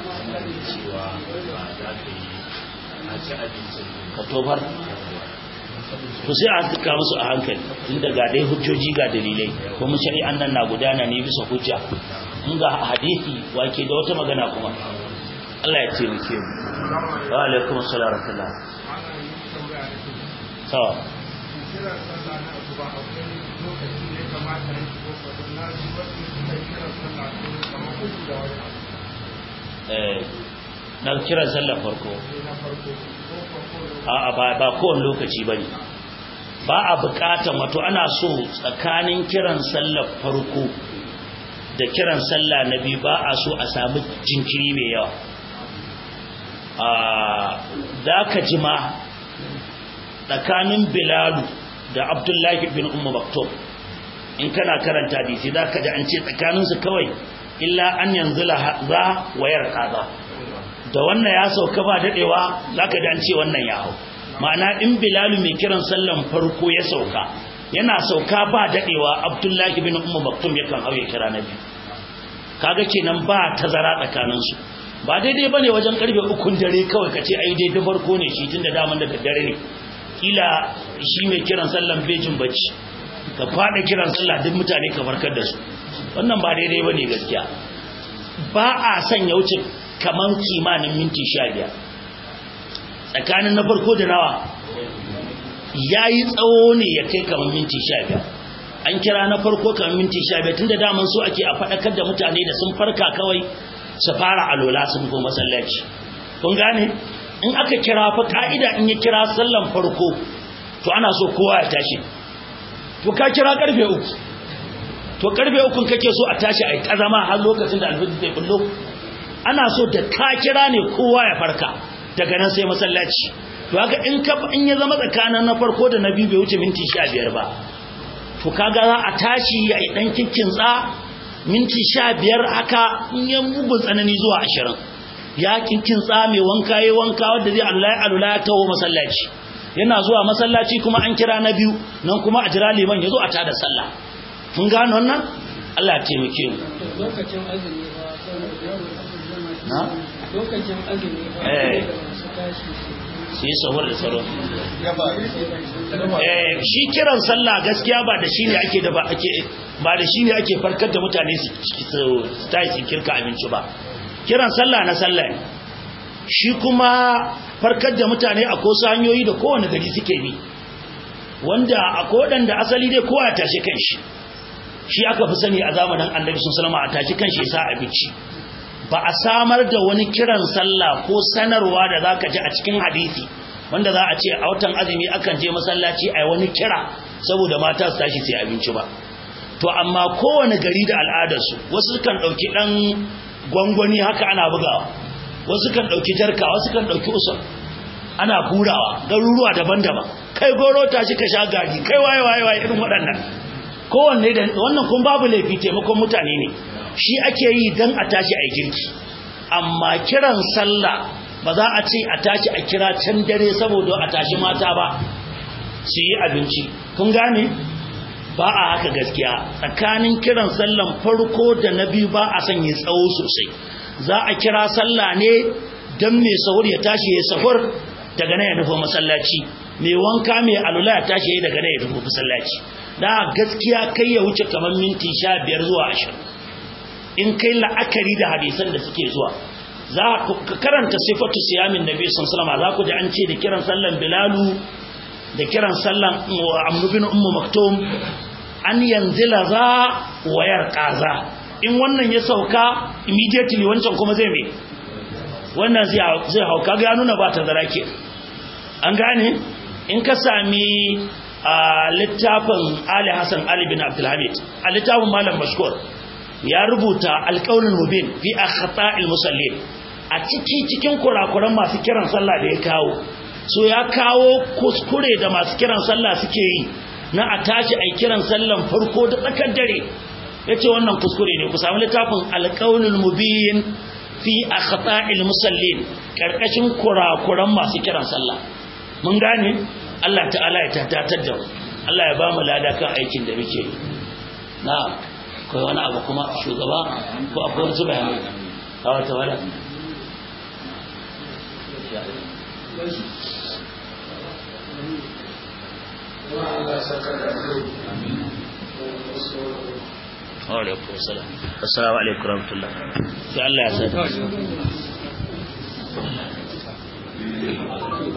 ka tofar to sai a tuka musu a hankali tun daga dai hujjoji ga dalilai kuma shari'an nan na gudana ne bisa hujja in ga hadisi wake da wata magana kuma Allah ya taimake mu wa alaikum assalam wa rahmatullah so na kiran sallar farko a ba ba kowane lokaci bane ba a bukatan wato ana so tsakanin kiran sallar farko da kiran sallah na biyu ba a so a samu jinkiri mai yawa a da ka jima tsakanin Bilalu da Abdullahi bin Ummu Maktum in kana karanta hadisi zaka ji an ce tsakaninsu kawai illa an yanzu la za wayar kaza da wannan ya sauka ba dadewa zaka ji an ce wannan ya hau ma'ana in Bilalu mai kiran sallan farko ya sauka yana sauka ba dadewa Abdullahi bin Ummu Maktum yakan hau ya kira nabi kaga kenan ba tazara tsakanin su ba daidai bane wajen karfe uku dare kawai kace ai dai da farko ne shi tunda daman da daddare ne kila shi mai kiran sallan bejin bacci ka fada kiran sallah duk mutane ka farkar da su wannan ba daidai bane gaskiya ba a san ya wuce kaman kimanin minti sha biyar tsakanin na farko da nawa yayi tsawo ne ya kai kaman minti sha biyar an kira na farko kaman minti sha biyar tunda daman su ake a fadakar da mutane da sun farka kawai su fara alola sun go masallaci kun gane in aka kira fa ka'ida in ya kira sallan farko to ana so kowa ya tashi to ka kira karfe uku to karfe uku kake so a tashi ai kazama har lokacin da alfajir zai bullo ana so da ka kira ne kowa ya farka daga nan sai masallaci to haka in ka in ya zama tsakanin na farko da na biyu bai wuce minti sha biyar ba to kaga za a tashi ai dan kikkintsa minti sha biyar haka in ya mugun tsanani zuwa ashirin ya kikkintsa mai wanka yayin wanka wanda zai Allah ya alula ya tawo masallaci yana zuwa masallaci kuma an kira na biyu nan kuma a jira liman yazo a tada sallah mun gano wannan Allah ya taimake mu lokacin azumi ba na lokacin azumi ba eh su tashi sai sahur da saro eh shi kiran sallah gaskiya ba da shi ne ake da ba ake ba da shi ne ake farkar da mutane su tayi su kirka abinci ba kiran sallah na sallah shi kuma farkar da mutane a kosa hanyoyi da kowane gari suke bi wanda a kodan da asali dai kowa ya tashi kanshi shi aka fi sani a zamanin annabi sallallahu alaihi wasallam a tashi kanshi sa abinci ba a samar da wani kiran sallah ko sanarwa da zaka ji a cikin hadisi wanda za a ce a watan azumi akan je masallaci ai wani kira saboda mata su tashi sai abinci ba to amma kowane gari da al'adarsu wasu kan dauki dan gwangwani haka ana bugawa wasu kan dauki jarka wasu kan dauki usul ana hurawa garuruwa daban-daban kai goro tashi ka sha gari kai waye waye waye irin waɗannan kowanne da wannan kun babu laifi taimakon mutane ne shi ake yi dan a tashi a girki amma kiran sallah ba za a ce a tashi a kira can dare saboda a tashi mata ba su yi abinci kun gane ba a haka gaskiya tsakanin kiran sallan farko da na biyu ba a son yi tsawo sosai za a kira sallah ne dan mai sahur ya tashi ya sahur daga nan ya nufi masallaci mai wanka mai alula ya tashi daga nan ya nufi masallaci da gaskiya kai ya wuce kamar minti sha biyar zuwa ashirin in kai la'akari da hadisan da suke zuwa za ku karanta sifatu siyamin nabi sallallahu alaihi wasallam za ku ji an ce da kiran sallan bilalu da kiran sallan amr bin ummu maktum an yanzila za wayar qaza in wannan ya sauka immediately wancan kuma zai me wannan zai zai hauka ga nuna ba ta zarake an gane in ka sami a littafin Ali Hassan Ali bin Abdul Hamid a littafin Malam Mashkur ya rubuta alqaulul mubin fi akhta'il musallin a ciki cikin kurakuran masu kiran sallah da ya kawo so ya kawo kuskure da masu kiran sallah suke yi na a tashi ai kiran sallan farko da tsakar dare yace wannan kuskure ne ku samu littafin alqaulul mubin fi akhta'il musallin karkashin kurakuran masu kiran sallah mun gane Allah ta'ala ya tattatar da mu Allah ya ba mu lada kan aikin da muke yi na kai wani abu kuma shugaba ko akwai wani bayani a wata wala alaikum salam assalamu alaikum warahmatullahi sai Allah ya sa